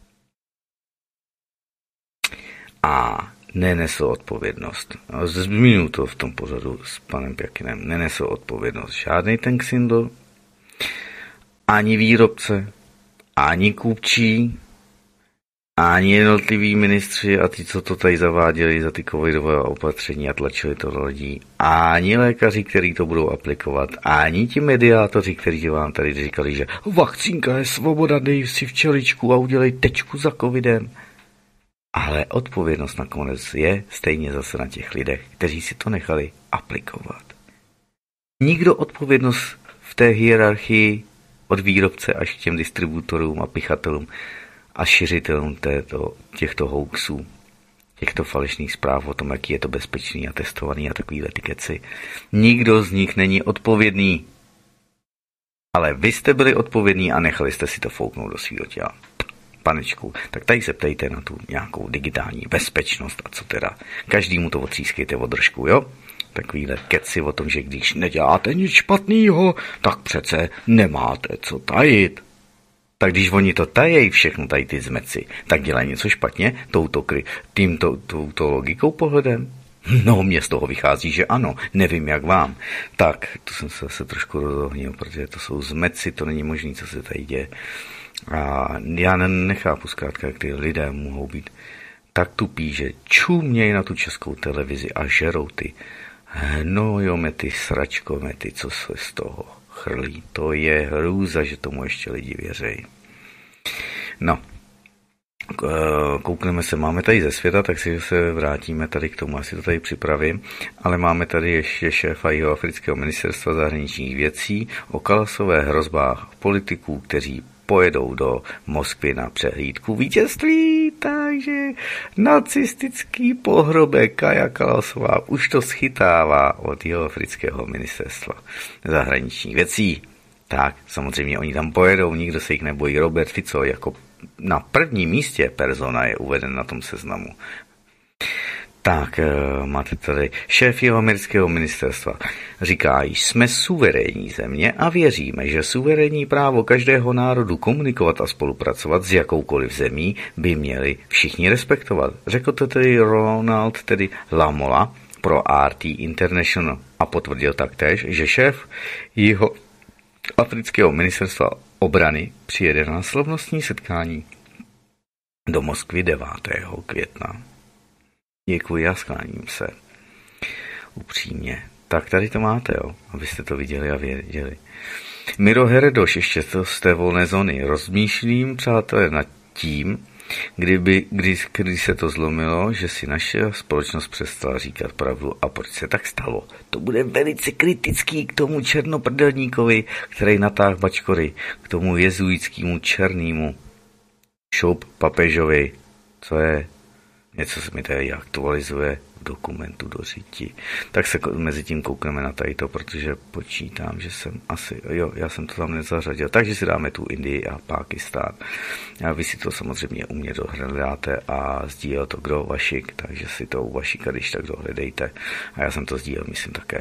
A nenesl odpovědnost. Zmíním to v tom pořadu s panem Pjakinem. Nenesl odpovědnost žádný ten Ksindl, ani výrobce, ani kupčí, ani jednotliví ministři a ty, co to tady zaváděli za ty covidové opatření a tlačili to do lidí, ani lékaři, kteří to budou aplikovat, ani ti mediátoři, kteří vám tady říkali, že vakcínka je svoboda, dej si včeličku a udělej tečku za covidem. Ale odpovědnost nakonec je stejně zase na těch lidech, kteří si to nechali aplikovat. Nikdo odpovědnost v té hierarchii od výrobce až k těm distributorům a pichatelům a šiřitelům těchto hoaxů těchto falešných zpráv o tom, jaký je to bezpečný a testovaný a takovýhle ty keci. Nikdo z nich není odpovědný. Ale vy jste byli odpovědní a nechali jste si to fouknout do svýho těla. Panečku, tak tady se ptejte na tu nějakou digitální bezpečnost a co teda. Každému to otřískejte od držku, jo? Takovýhle keci o tom, že když neděláte nic špatného, tak přece nemáte co tajit. Tak když oni to tajejí všechno tady ty zmeci, tak dělají něco špatně touto logikou pohledem? No, mně z toho vychází, že ano, nevím jak vám. Tak, to jsem se zase trošku rozohnil, protože to jsou zmeci, to není možné, co se tady děje. A já nechápu zkrátka, jak ty lidé mohou být tak tupí, že čumějí na tu českou televizi a žerou ty hnojomety, sračkomety, co se z toho chrlí. To je hrůza, že tomu ještě lidi věřejí. No, koukneme se, máme tady ze světa, tak si se vrátíme tady k tomu, asi to tady připravím, ale máme tady ještě šéfa Jihoafrického ministerstva zahraničních věcí o Kalasové hrozbách politiků, kteří pojedou do Moskvy na přehlídku vítězství, takže nacistický pohrobek Kaja Kalasová už to schytává od Jihoafrického ministerstva zahraničních věcí. Tak, samozřejmě oni tam pojedou, nikdo se jich nebojí. Robert Fico jako na prvním místě persona je uveden na tom seznamu. Tak, máte tady šéf Jihoamerického ministerstva. Říká, jsme suverénní země a věříme, že suverénní právo každého národu komunikovat a spolupracovat s jakoukoliv zemí by měli všichni respektovat. Řekl to tedy Ronald, tedy Lamola pro RT International a potvrdil taktéž, že šéf Jihoafrického ministerstva obrany přijede na slavnostní setkání do Moskvy 9. května. Děkuji a skláním se. Upřímně. Tak tady to máte, jo, abyste to viděli a věděli. Miro Herdoš, ještě z té volné zóny. Rozmýšlím, přátelé, nad tím, kdy se to zlomilo, že si naše společnost přestala říkat pravdu a proč se tak stalo. To bude velice kritický k tomu černoprdelníkovi, který natáhl bačkory, k tomu jezuitskému černému šoup papežovi. Co je? Něco se mi tady aktualizuje v dokumentu do řiti. Tak se mezi tím koukneme na tadyto, protože počítám, že jsem já jsem to tam nezařadil. Takže si dáme tu Indii a Pákistán. A vy si to samozřejmě u mě dohledáte a sdílel to kdo Vašik, takže si to u Vašika když tak dohledejte. A já jsem to sdílel, myslím také.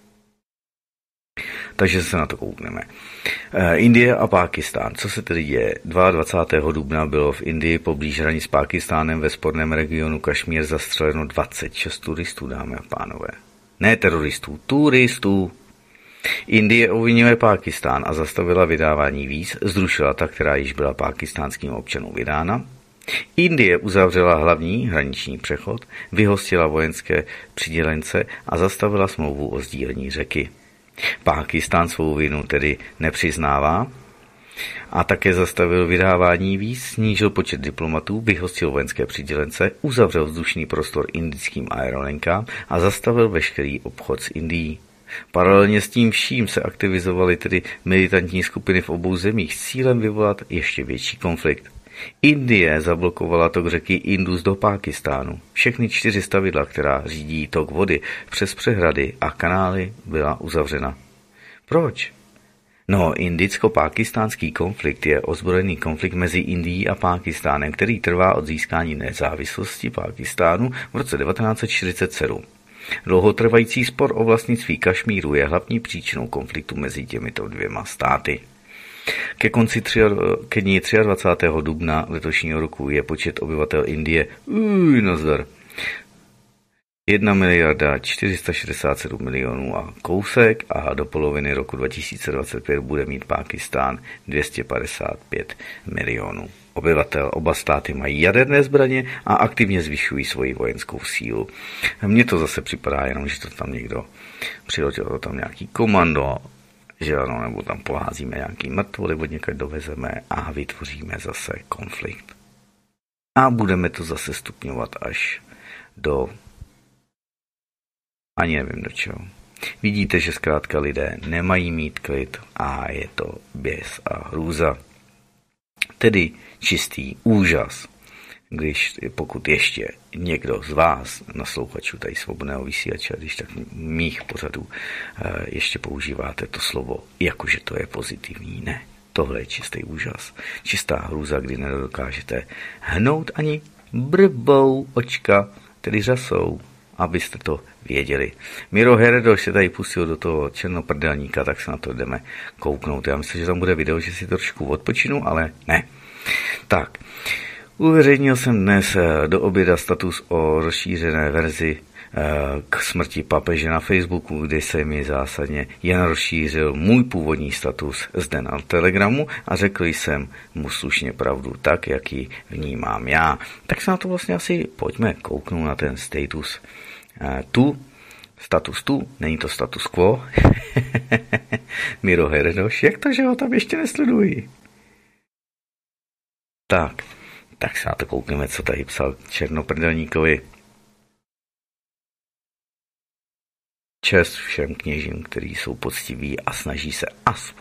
Takže se na to koukneme. Indie a Pákistán. Co se tedy děje? 22. dubna bylo v Indii poblíž hranic s Pákistánem ve sporném regionu Kašmír zastřeleno 26 turistů, dámy a pánové. Ne teroristů, turistů. Indie obvinuje Pákistán a zastavila vydávání víz, zrušila ta, která již byla pákistánským občanům vydána. Indie uzavřela hlavní hraniční přechod, vyhostila vojenské přidělence a zastavila smlouvu o sdílení řeky. Pákistán svou vinu tedy nepřiznává a také zastavil vydávání víz, snížil počet diplomatů, vyhostil vojenské přidělence, uzavřel vzdušný prostor indickým aerolinkám a zastavil veškerý obchod s Indií. Paralelně s tím vším se aktivizovaly tedy militantní skupiny v obou zemích s cílem vyvolat ještě větší konflikt. Indie zablokovala tok řeky Indus do Pákistánu. Všechny 4 stavidla, která řídí tok vody přes přehrady a kanály, byla uzavřena. Proč? No, indicko-pákistánský konflikt je ozbrojený konflikt mezi Indií a Pákistánem, který trvá od získání nezávislosti Pákistánu v roce 1947. Dlouhotrvající spor o vlastnictví Kašmíru je hlavní příčinou konfliktu mezi těmito dvěma státy. Ke dní 23. dubna letošního roku je počet obyvatel Indie 1 miliarda 467 milionů a kousek a do poloviny roku 2025 bude mít Pákistán 255 milionů obyvatel. Oba státy mají jaderné zbraně a aktivně zvyšují svoji vojenskou sílu. Mně to zase připadá jenom, že to tam někdo přiletěl, to tam nějaký komando, že ano, nebo tam poházíme nějaký mrtvoly, od někud dovezeme a vytvoříme zase konflikt. A budeme to zase stupňovat až do ani nevím do čeho. Vidíte, že zkrátka lidé nemají mít klid a je to běs a hrůza. Tedy čistý úžas. pokud ještě někdo z vás, naslouchačů tady Svobodného vysílače, když tak mých pořadů ještě používáte to slovo, jakože to je pozitivní, ne. Tohle je čistý úžas, čistá hrůza, kdy nedokážete hnout ani brbou očka, tedy řasou, abyste to věděli. Miro Heredoš se tady pustil do toho černoprdelníka, tak se na to jdeme kouknout. Já myslím, že tam bude video, že si trošku odpočinu, ale ne. Tak, uveřejnil jsem dnes do oběda status o rozšířené verzi k smrti papeže na Facebooku, kde se mi zásadně jen rozšířil můj původní status zde na Telegramu a řekl jsem mu slušně pravdu tak, jak ji vnímám já. Tak se na to vlastně asi pojďme kouknout na ten status status tu, není to status quo. Miro Heredoš, jak to, že ho tam ještě nesleduji? Tak se na to koukneme, co tady psal Černoprdelníkovi. Čest všem kněžím, kteří jsou poctiví a snaží se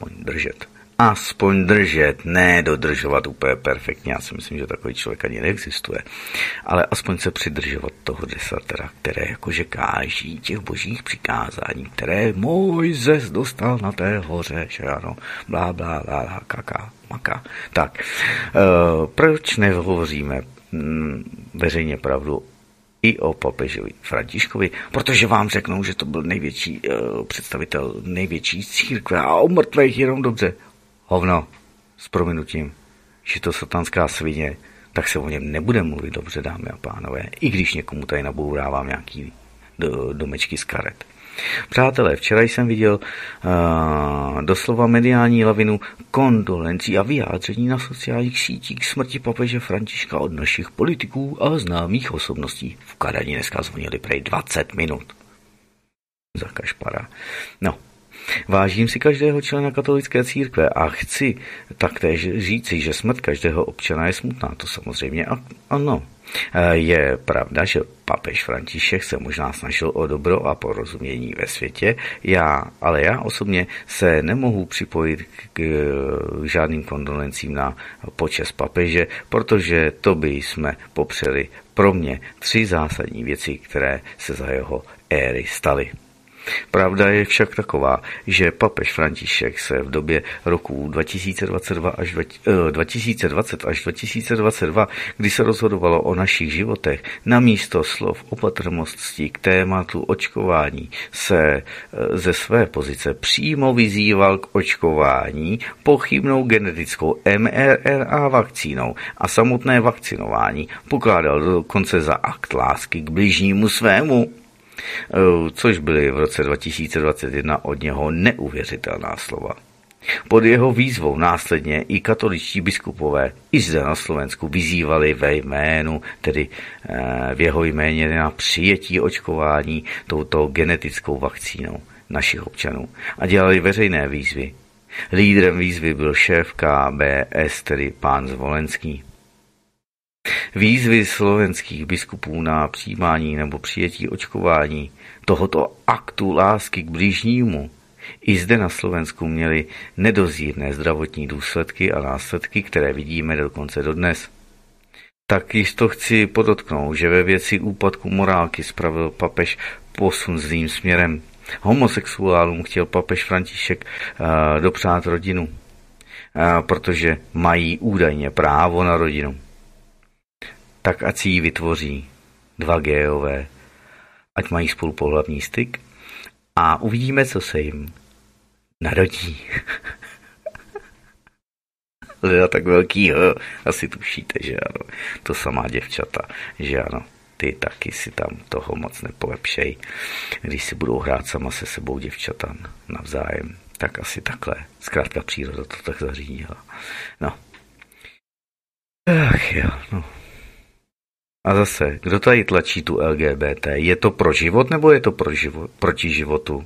aspoň držet, ne dodržovat úplně perfektně, já si myslím, že takový člověk ani neexistuje, ale aspoň se přidržovat toho desatera, které jakože káží těch božích přikázání, které Mojzes dostal na té hoře, že ano, blá, blá, blá, kaká, maka. Tak, proč nehovoříme veřejně pravdu i o papežovi Františkovi, protože vám řeknou, že to byl největší představitel největší církve a o mrtvých jenom dobře. Hovno, s prominutím, že to satanská svině, tak se o něm nebude mluvit dobře, dámy a pánové, i když někomu tady nabourávám nějaký domečky z karet. Přátelé, včera jsem viděl doslova mediální lavinu kondolencí a vyjádření na sociálních sítích k smrti papeže Františka od našich politiků a známých osobností. V Kadani dneska zvonili prej 20 minut. Za kašpara. No, vážím si každého člena katolické církve a chci taktéž říci, že smrt každého občana je smutná. To samozřejmě ano. Je pravda, že papež František se možná snažil o dobro a porozumění ve světě, ale já osobně se nemohu připojit k žádným kondolencím na počest papeže, protože to by jsme popřeli pro mě 3 zásadní věci, které se za jeho éry staly. Pravda je však taková, že papež František se v době roku 2020 až 2022, kdy se rozhodovalo o našich životech, namísto slov opatrnosti k tématu očkování se ze své pozice přímo vyzýval k očkování pochybnou genetickou mRNA vakcínou a samotné vakcinování pokládal dokonce za akt lásky k bližnímu svému, což byly v roce 2021 od něho neuvěřitelná slova. Pod jeho výzvou následně i katoličtí biskupové i zde na Slovensku vyzývali ve jménu, tedy v jeho jméně na přijetí očkování touto genetickou vakcínou našich občanů a dělali veřejné výzvy. Lídrem výzvy byl šéf KBS, tedy pán Zvolenský. Výzvy slovenských biskupů na přijímání nebo přijetí očkování tohoto aktu lásky k bližnímu i zde na Slovensku měly nedozírné zdravotní důsledky a následky, které vidíme dokonce dodnes. Tak jisto chci podotknout, že ve věci úpadku morálky spravil papež posun zlým směrem. Homosexuálům chtěl papež František dopřát rodinu, protože mají údajně právo na rodinu. Tak ať si ji vytvoří 2 gejové, ať mají spolupohlavní styk a uvidíme, co se jim narodí. Leda tak velký, asi tušíte, že ano, to samá děvčata, že ano, ty taky si tam toho moc nepolepšej, když si budou hrát sama se sebou děvčata navzájem, tak asi takhle, zkrátka příroda to tak zařídila. No. Ach jo, no. A zase, kdo tady tlačí tu LGBT? Je to pro život, nebo je to proti životu?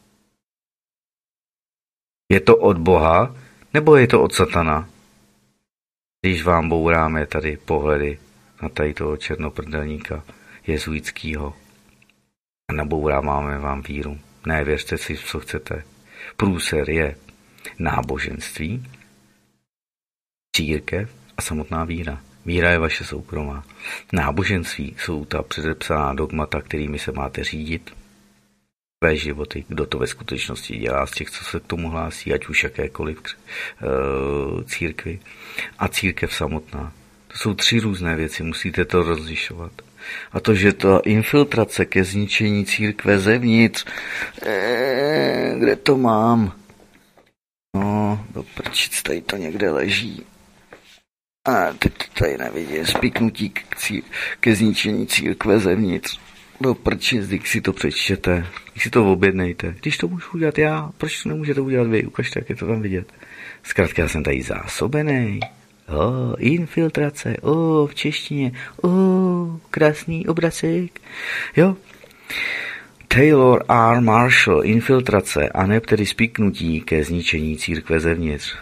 Je to od Boha, nebo je to od satana? Když vám bouráme tady pohledy na tady toho černoprdelníka jezuitského a nabouráváme vám víru. Ne, věřte si, co chcete. Průser je náboženství, církev a samotná víra. Víra je vaše soukromá. Náboženství jsou ta předepsaná dogmata, kterými se máte řídit. Své životy, kdo to ve skutečnosti dělá z těch, co se k tomu hlásí, ať už jakékoliv církvi. A církev samotná. To jsou 3 různé věci, musíte to rozlišovat. A to, že ta infiltrace ke zničení církve zevnitř, kde to mám? No, do prčic, tady to někde leží. A teď to tady nevidím, spiknutí ke zničení církve zevnitř. Do prčic, když si to přečtěte, když si to objednejte. Když to můžu udělat já, proč to nemůžete udělat vy? Ukažte, jak je to tam vidět. Zkrátka, já jsem tady zásobený. Infiltrace, v češtině, krásný obracek, jo. Taylor R. Marshall, infiltrace, a ne tedy spiknutí ke zničení církve zevnitř.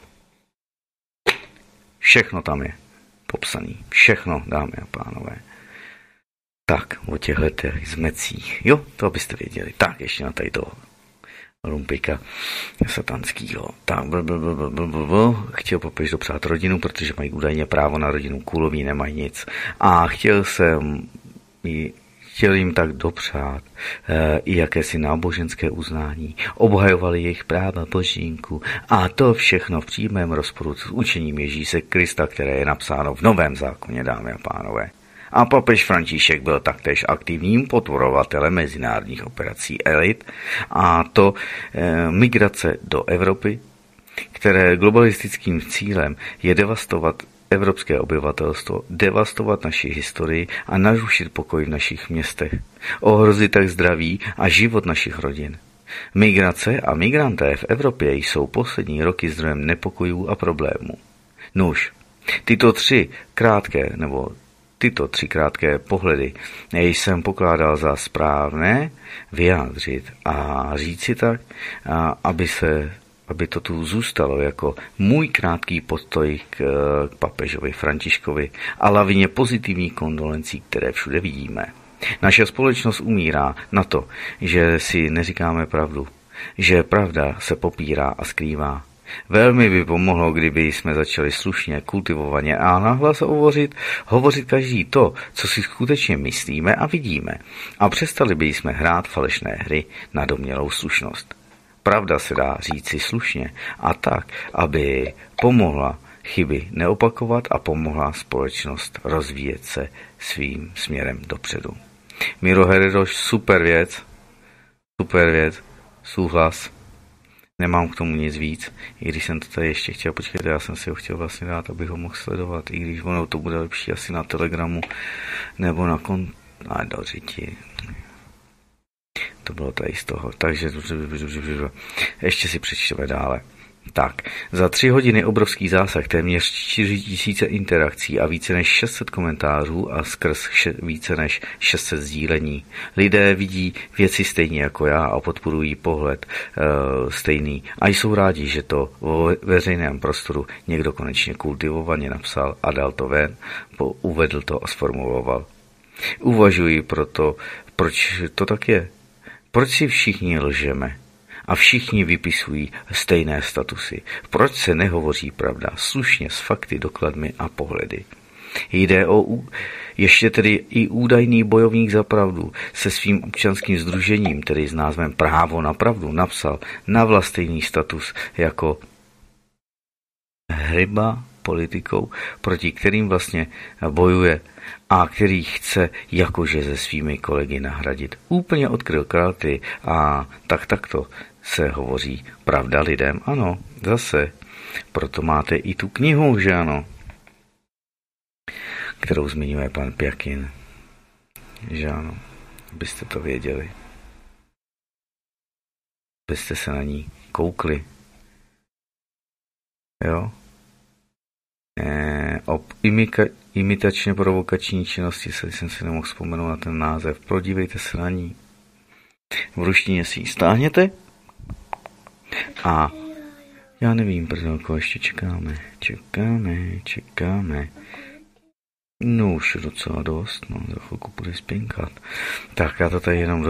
Všechno tam je popsaný, všechno, dámy a pánové. Tak, o těchto zmecích, jo, to abyste věděli. Tak, ještě na tady toho lumpika satanskýho. Tak, chtěl papež dopřát rodinu, protože mají údajně právo na rodinu, Kůloví nemají nic. A chtěl jim tak dopřát i jakési náboženské uznání. Obhajovali jejich práva božínku. A to všechno v přímém rozporu s učením Ježíše Krista, které je napsáno v Novém zákoně, dámy a pánové. A papež František byl taktéž aktivním podporovatelem mezinárodních operací elit, a to migrace do Evropy, které globalistickým cílem je devastovat evropské obyvatelstvo, devastovat naši historii a narušit pokoj v našich městech, ohrozit tak zdraví a život našich rodin. Migrace a migranté v Evropě jsou poslední roky zdrojem nepokojů a problémů. Nuž, tyto tři krátké pohledy jsem pokládal za správné vyjádřit a říci tak, aby to tu zůstalo jako můj krátký postoj k papežovi Františkovi a lavině pozitivních kondolencí, které všude vidíme. Naše společnost umírá na to, že si neříkáme pravdu, že pravda se popírá a skrývá. Velmi by pomohlo, kdyby jsme začali slušně, kultivovaně a nahlas hovořit každý to, co si skutečně myslíme a vidíme, a přestali by jsme hrát falešné hry na domnělou slušnost. Pravda se dá říci slušně a tak, aby pomohla chyby neopakovat a pomohla společnost rozvíjet se svým směrem dopředu. Miro Heredoš, super věc, souhlas. Nemám k tomu nic víc, i když jsem to tady ještě chtěl, počkejte, já jsem si ho chtěl vlastně dát, abych ho mohl sledovat, i když ono to bude lepší asi na Telegramu, nebo na do řiti. To bylo tady z toho, takže ještě si přečteme dále. Tak, za 3 hodiny obrovský zásah, téměř 4000 interakcí a více než 600 komentářů a skrz více než 600 sdílení. Lidé vidí věci stejně jako já a podporují pohled stejný. A jsou rádi, že to ve veřejném prostoru někdo konečně kultivovaně napsal a dal to ven, uvedl to a sformuloval. Uvažuji proto, proč to tak je. Proč si všichni lžeme? A všichni vypisují stejné statusy. Proč se nehovoří pravda slušně s fakty, dokladmi a pohledy? Jde o ještě tedy i údajný bojovník za pravdu se svým občanským sdružením, tedy s názvem Právo na pravdu, napsal na vlastní status jako hryba politikou, proti kterým vlastně bojuje a který chce jakože se svými kolegy nahradit. Úplně odkryl karty a takto se hovoří pravda lidem. Ano, zase. Proto máte i tu knihu, že ano, kterou zmiňuje pan Pjakin. Že ano, abyste to věděli. Abyste se na ní koukli. Jo? O imitačně provokační činnosti jsem si nemohl vzpomenout na ten název. Podívejte se na ní. V ruštině si ji stáhněte a já nevím, prdelko, ještě čekáme. No už docela dost, no, za chvilku bude spinkat. Tak já to tady jenom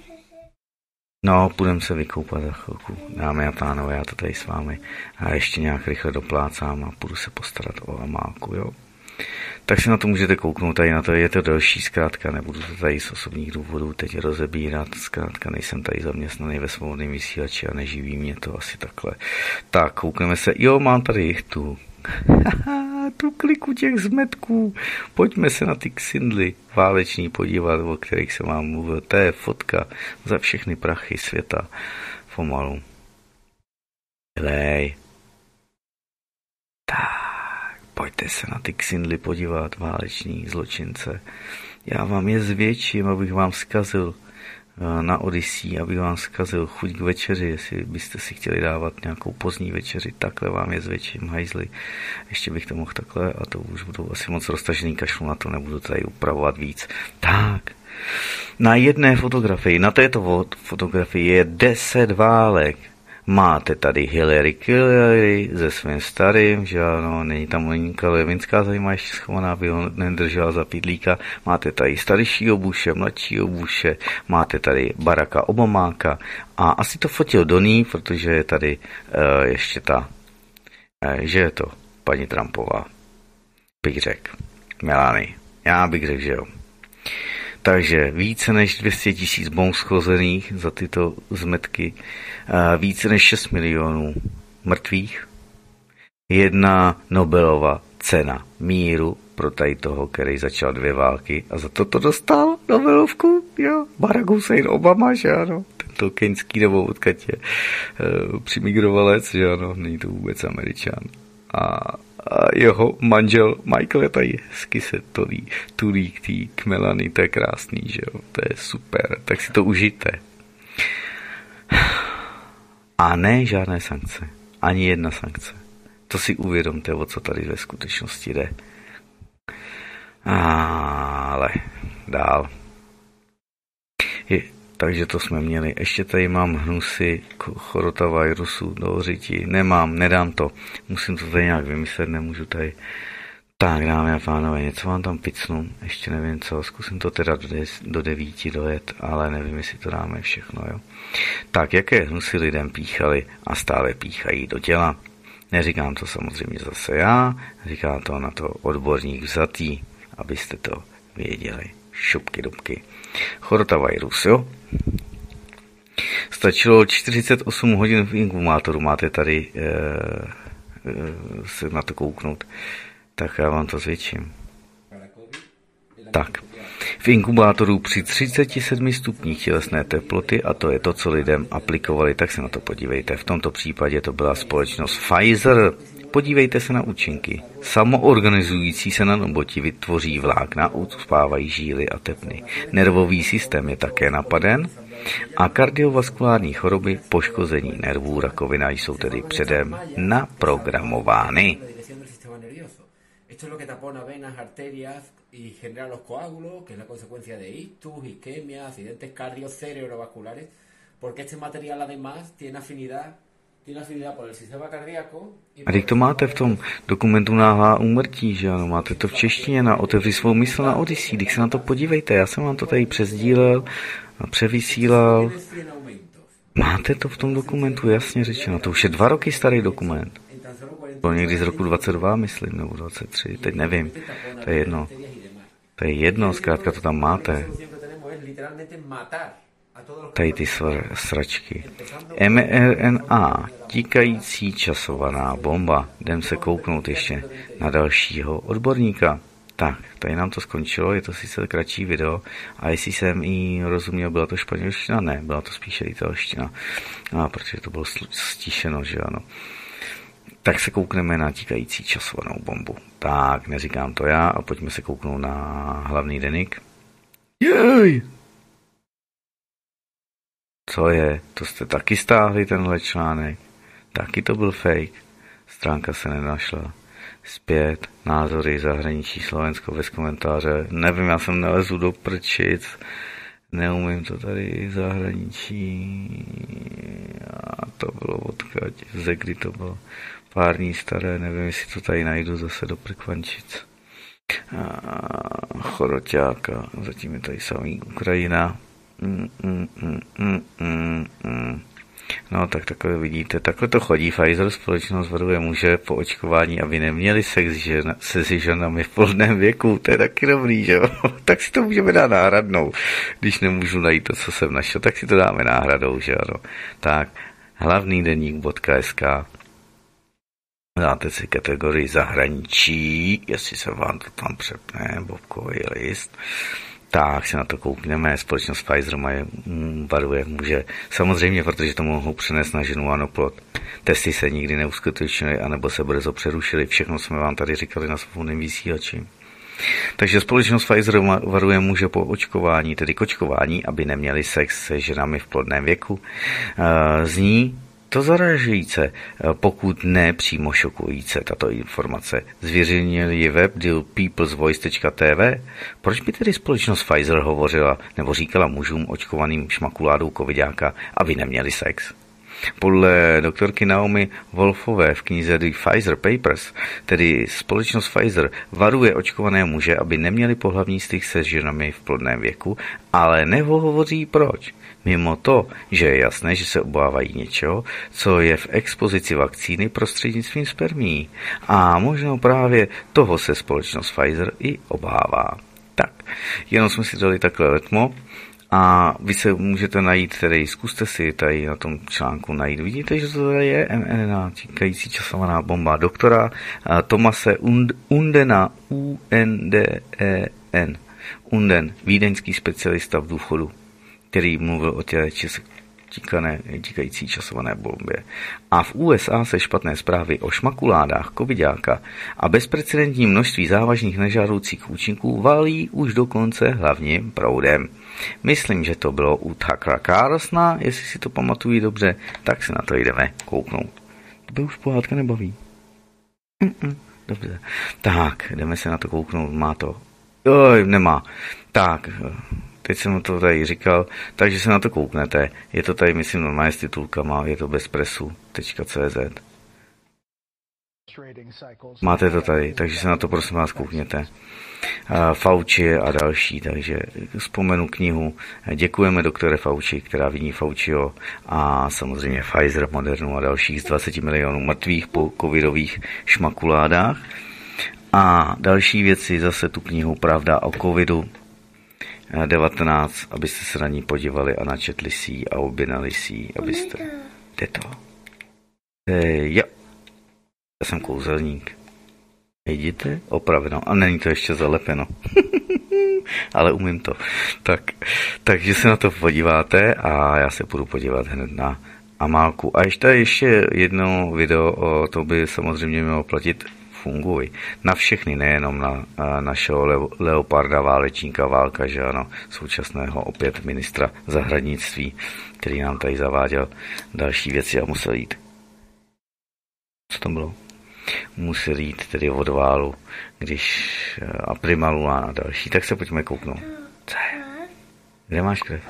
půjdem se vykoupat za chvilku. Dámy a pánové, já to tady s vámi a ještě nějak rychle doplácám a půjdu se postarat o Amálku, jo. Tak si na to můžete kouknout, tady na to je to další, zkrátka nebudu to tady z osobních důvodů teď rozebírat, zkrátka nejsem tady zaměstnaný ve svobodném vysílači a neživí mě to asi takhle. Tak, koukneme se, jo, mám tady tu kliku těch zmetků, pojďme se na ty ksindly váleční podívat, o kterých jsem vám mluvil, to je fotka za všechny prachy světa, pomalu. Lej. Tak, pojďte se na ty ksindly podívat, váleční zločince. Já vám je zvětším, abych vám zkazil na Odyssey, abych vám zkazil chuť k večeři, jestli byste si chtěli dávat nějakou pozdní večeři, takhle vám je zvětším, hajzli. Ještě bych to mohl takhle a to už budou asi moc roztažený, kašlu na to, nebudu tady upravovat víc. Tak, na jedné fotografii, na této fotografii je 10 válek. Máte tady Hillary se svým starým, že ano, není tam Monika Levinská zajímá ještě schovaná, aby ho nedržela za pidlíka. Máte tady staršího Bushe, mladšího Bushe, máte tady Baracka Obamáka a asi to fotil Donny, protože je tady ještě ta, že je to paní Trumpová, bych řekl, Melanie, já bych řekl, že jo. Takže více než 200 000 bomb schozených za tyto zmetky, více než 6 milionů mrtvých, 1 Nobelova cena míru pro tady toho, který začal 2 války a za to dostal Nobelovku, jo, Barack Hussein Obama, že ano, tento keňský nebo odkud je přimigrovalec, že ano, není to vůbec Američan. A jeho manžel Michael je tady hezky se tulí k Melanie, to je krásný, že jo, to je super, tak si to užijte. A ne žádné sankce, ani jedna sankce. To si uvědomte, o co tady ve skutečnosti jde. Ale dál. Takže to jsme měli. Ještě tady mám hnusy chorotavirusu do řiti. Nemám, nedám to. Musím to tady nějak vymyslet, nemůžu tady. Tak, dámy a pánové, něco vám tam picnu. Ještě nevím co, zkusím to teda do 9 dojet, ale nevím, jestli to dáme všechno, jo. Tak, jaké hnusy lidem píchali a stále píchají do těla. Neříkám to samozřejmě zase já, říká to na to odborník vzatý, abyste to věděli. Šupky dubky. Chorotavirus, jo? Stačilo 48 hodin v inkumátoru, máte tady se na to kouknout. Tak já vám to zvětším. Tak. V inkubátoru při 37 stupních tělesné teploty, a to je to, co lidem aplikovali, tak se na to podívejte. V tomto případě to byla společnost Pfizer. Podívejte se na účinky. Samoorganizující se nanoboti vytvoří vlákna, uspávají žíly a tepny. Nervový systém je také napaden a kardiovaskulární choroby, poškození nervů, rakovina jsou tedy předem naprogramovány. Esto es lo que tapona venas, arterias y genera los coágulos, que es la consecuencia de ictus, isquemia, accidentes cardio-cerebrovasculares, porque este material además tiene afinidad por el sistema cardíaco. A když to máte v tom dokumentu náhlá úmrtí, že ano, máte to v češtině na Otevři svou mysl na Odyssey, když se na to podívejte, já jsem vám to tady přesdílel a převysílal. Máte to v tom dokumentu jasně řečeno, to už je 2 roky starý dokument. Bylo někdy z roku 22, myslím, nebo 23, teď nevím, to je jedno. To je jedno, zkrátka to tam máte. Tady ty sračky. mRNA, tíkající časovaná bomba. Jdem se kouknout ještě na dalšího odborníka. Tak, tady nám to skončilo, je to sice kratší video, a jestli jsem jí rozuměl, byla to španělština? Ne, byla to spíše italština. Protože to bylo stišeno, že ano. Tak se koukneme na tíkající časovanou bombu. Tak, neříkám to já a pojďme se kouknout na hlavní deník. Jej! Co je? To jste taky stáhli tenhle článek. Taky to byl fake. Stránka se nenašla. Zpět, názory, zahraničí, Slovensko bez komentáře. Nevím, já jsem nelezu do prčic. Neumím to tady zahraničí. A to bylo odkud, ze kdy to bylo. Pár dní staré, nevím, jestli to tady najdu zase do Prkvančic. Choroťáka, zatím je tady samý Ukrajina. No, tak takhle vidíte, takhle to chodí. Pfizer společnost varuje muže po očkování, aby neměli sex se ženami v plodném věku. To je taky dobrý, že jo? Tak si to můžeme dát náhradnou. Když nemůžu najít to, co jsem našel, tak si to dáme náhradou, že ano. Tak, hlavnýdeník.sk. Dáte si kategorii zahraničí, jestli se vám to tam přepne, bobkový list. Tak se na to koukneme. Společnost Pfizer varuje muže. Samozřejmě, protože to mohou přenést na ženu a na plod. Testy se nikdy neuskutečnily, anebo se brzo přerušily. Všechno jsme vám tady říkali na svobodném vysílači. Takže společnost Pfizer varuje muže po očkování, tedy k očkování, aby neměli sex se ženami v plodném věku. Zní to zarážejíce, pokud ne přímo šokujíce tato informace. Zveřejnil ji web deal peoplesvoice.tv. Proč by tedy společnost Pfizer hovořila nebo říkala mužům očkovaným šmakuládou covidáka, aby neměli sex? Podle doktorky Naomi Wolfové v knize The Pfizer Papers, tedy společnost Pfizer varuje očkované muže, aby neměli pohlavní styk se ženami v plodném věku, ale nehovoří proč. Mimo to, že je jasné, že se obávají něčeho, co je v expozici vakcíny prostřednictvím spermií. A možná právě toho se společnost Pfizer i obává. Tak, jenom jsme si dali takhle letmo a vy se můžete najít, tedy zkuste si tady na tom článku najít. Vidíte, že to tady je mRNA, týkající časovaná bomba doktora Tomase Undena, U-N-D-E-N. Unden, vídeňský specialista v důchodu, který mluvil o těch týkající časované bombě. A v USA se špatné zprávy o šmakuládách covidáka a bezprecedentní množství závažných nežádoucích účinků valí už dokonce hlavním proudem. Myslím, že to bylo u Tuckera Carlsona, jestli si to pamatují dobře, tak se na to jdeme kouknout. To by už pohádka nebaví. Dobře. Tak, jdeme se na to kouknout, má to. Nemá. Tak, teď jsem to tady říkal, takže se na to kouknete. Je to tady, myslím, normálně s titulkama, je to bezpresu.cz. Máte to tady, takže se na to prosím vás koukněte. Fauci a další, takže vzpomenu knihu. Děkujeme doktore Fauci, která viní Fauciho a samozřejmě Pfizer, Modernu a dalších z 20 milionů mrtvých po covidových šmakuládách. A další věci, zase tu knihu Pravda o covidu 19, abyste se na ní podívali a načetli si ji a objednali si ji, abyste... Jde to? Jo. Já jsem kouzelník. Vidíte? Opraveno. A není to ještě zalepeno. Ale umím to. Takže se na to podíváte a já se budu podívat hned na Amálku. A ještě jedno video, to by samozřejmě mělo platit Funguj. Na všechny, nejenom na našeho Leoparda Válečníka Válka, že ano, současného opět ministra zahraničí, který nám tady zaváděl další věci a musel jít. Co to bylo? Musel jít tedy od Válu, když a Prima Lula a další, tak se pojďme kouknout. Co je? Kde máš krev?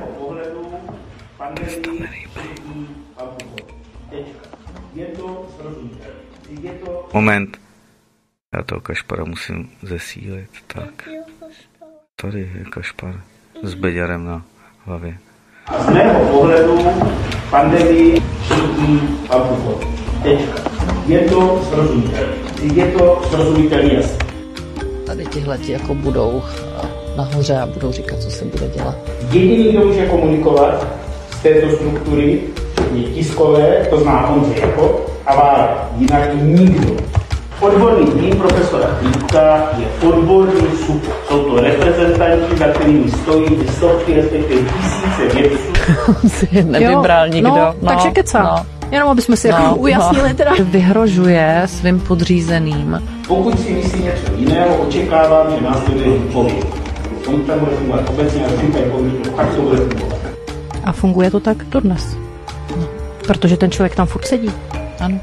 Moment. Já toho Kašpara musím zesílit. Tak. Tady je Kašpar s beďarem na hlavě. A z mého pohledu pandemii šíří alkohol. Tečka. Je to srozumitelný jasný. Tady tihleti jako budou nahoře a budou říkat, co se bude dělat. Jediný, kdo může komunikovat z této struktury, je tiskové, to zná Ondřej Jakob a Válek. Jinak nikdo. Odborný tým profesora Klípka je odborný super. Jsou to reprezentanti, za kterými stojí stovky, respektive tisíce vědců. Si nevybral nikdo. Takže kecá. Jenom abychom si ujasnili teda. Vyhrožuje svým podřízeným. Pokud si myslí něco jiného, očekávám, že následuje výpověď. On tam bude fungovat obecně, ale říkají povědět, tak to bude fungovat. A funguje to tak dodnes. No. Protože ten člověk tam furt sedí. Ano.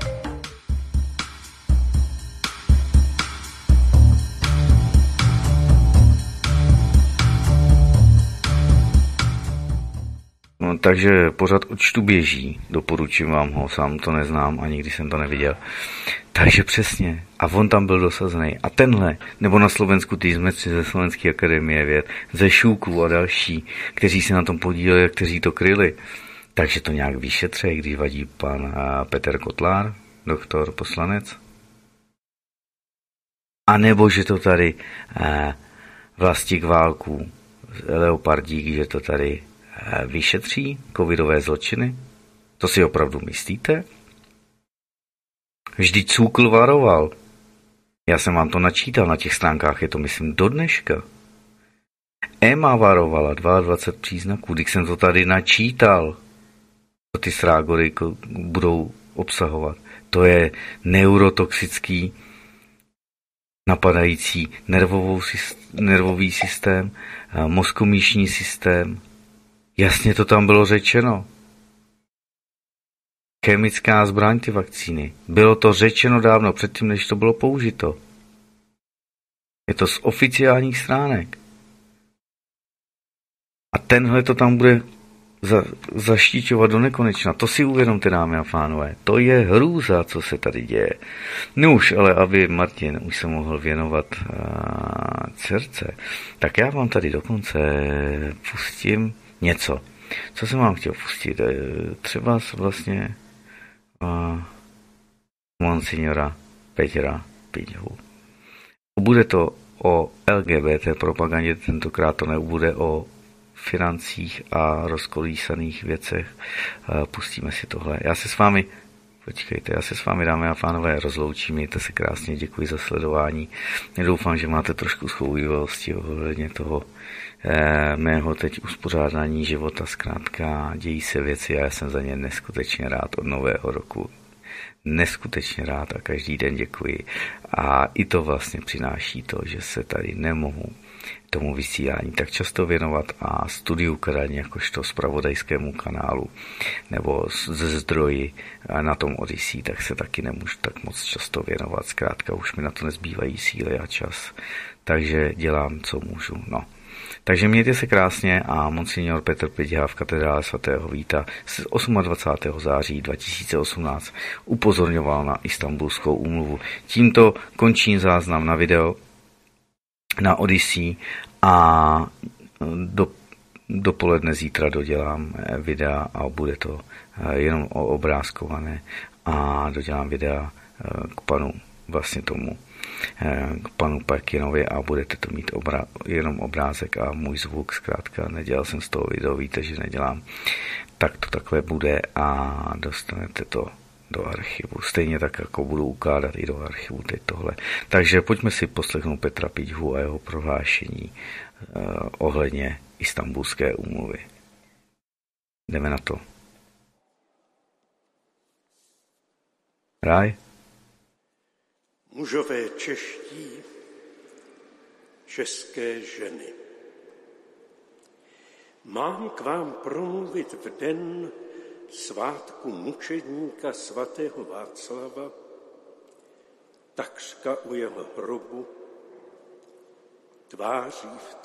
No, takže pořád odčtu běží, doporučím vám ho, sám to neznám a nikdy jsem to neviděl. Takže přesně, a on tam byl dosazený. A tenhle, nebo na Slovensku ty zmetři ze Slovenské akademie věd, ze Šúklu a další, kteří se na tom podíleli a kteří to kryli, Takže to nějak vyšetře, když vadí pan Petr Kotlár, doktor, poslanec. A nebo že to tady Vlastík Válků, Leopardík, že to tady vyšetří covidové zločiny? To si opravdu myslíte? Vždyť Cúkl varoval. Já jsem vám to načítal na těch stránkách, je to myslím do dneška. EMA varovala 22 příznaků, když jsem to tady načítal, co ty srágory budou obsahovat. To je neurotoxický, napadající nervový systém, mozkomíšní systém. Jasně to tam bylo řečeno. Chemická zbraň, ty vakcíny. Bylo to řečeno dávno předtím, než to bylo použito. Je to z oficiálních stránek. A tenhle to tam bude zaštiťovat do nekonečna. To si uvědomte, dámy a pánové. To je hrůza, co se tady děje. No už, ale aby Martin už se mohl věnovat dcerce, tak já vám tady dokonce pustím něco. Co jsem vám chtěl pustit? Třeba vlastně monsignora Petra Pidhu. Bude to o LGBT propagandě, tentokrát to nebude o financích a rozkolísaných věcech. Pustíme si tohle. Já se s vámi, dámy a pánové, rozloučím. Mějte se krásně, děkuji za sledování. Doufám, že máte trošku schovývalosti ohledně toho mého teď uspořádání života. Zkrátka dějí se věci a já jsem za ně neskutečně rád od nového roku. Neskutečně rád a každý den děkuji. A i to vlastně přináší to, že se tady nemohu tomu vysílání tak často věnovat a studiu Kadaň jakožto zpravodajskému kanálu nebo ze zdroji na tom Odyssey, tak se taky nemůžu tak moc často věnovat. Zkrátka už mi na to nezbývají síly a čas. Takže dělám, co můžu. No. Takže mějte se krásně a monsignor Petr Pidha v katedrále svatého Víta z 28. září 2018 upozorňoval na Istanbulskou úmluvu. Tímto končím záznam na video na Odyssey a dopoledne zítra dodělám videa a bude to jenom obrázkované a dodělám videa k panu vlastně tomu k panu Parkinovi a budete to mít jenom obrázek a můj zvuk, zkrátka nedělal jsem z toho video, víte, že nedělám, tak to takhle bude a dostanete to do archivu. Stejně tak, jako budu ukládat i do archivu teď tohle. Takže pojďme si poslechnout Petra Pidhu a jeho prohlášení ohledně Istanbulské úmluvy. Jdeme na to. Ráj? Mužové čeští, české ženy. Mám k vám promluvit v den svátku mučedníka svatého Václava, takřka u jeho hrobu, tváří v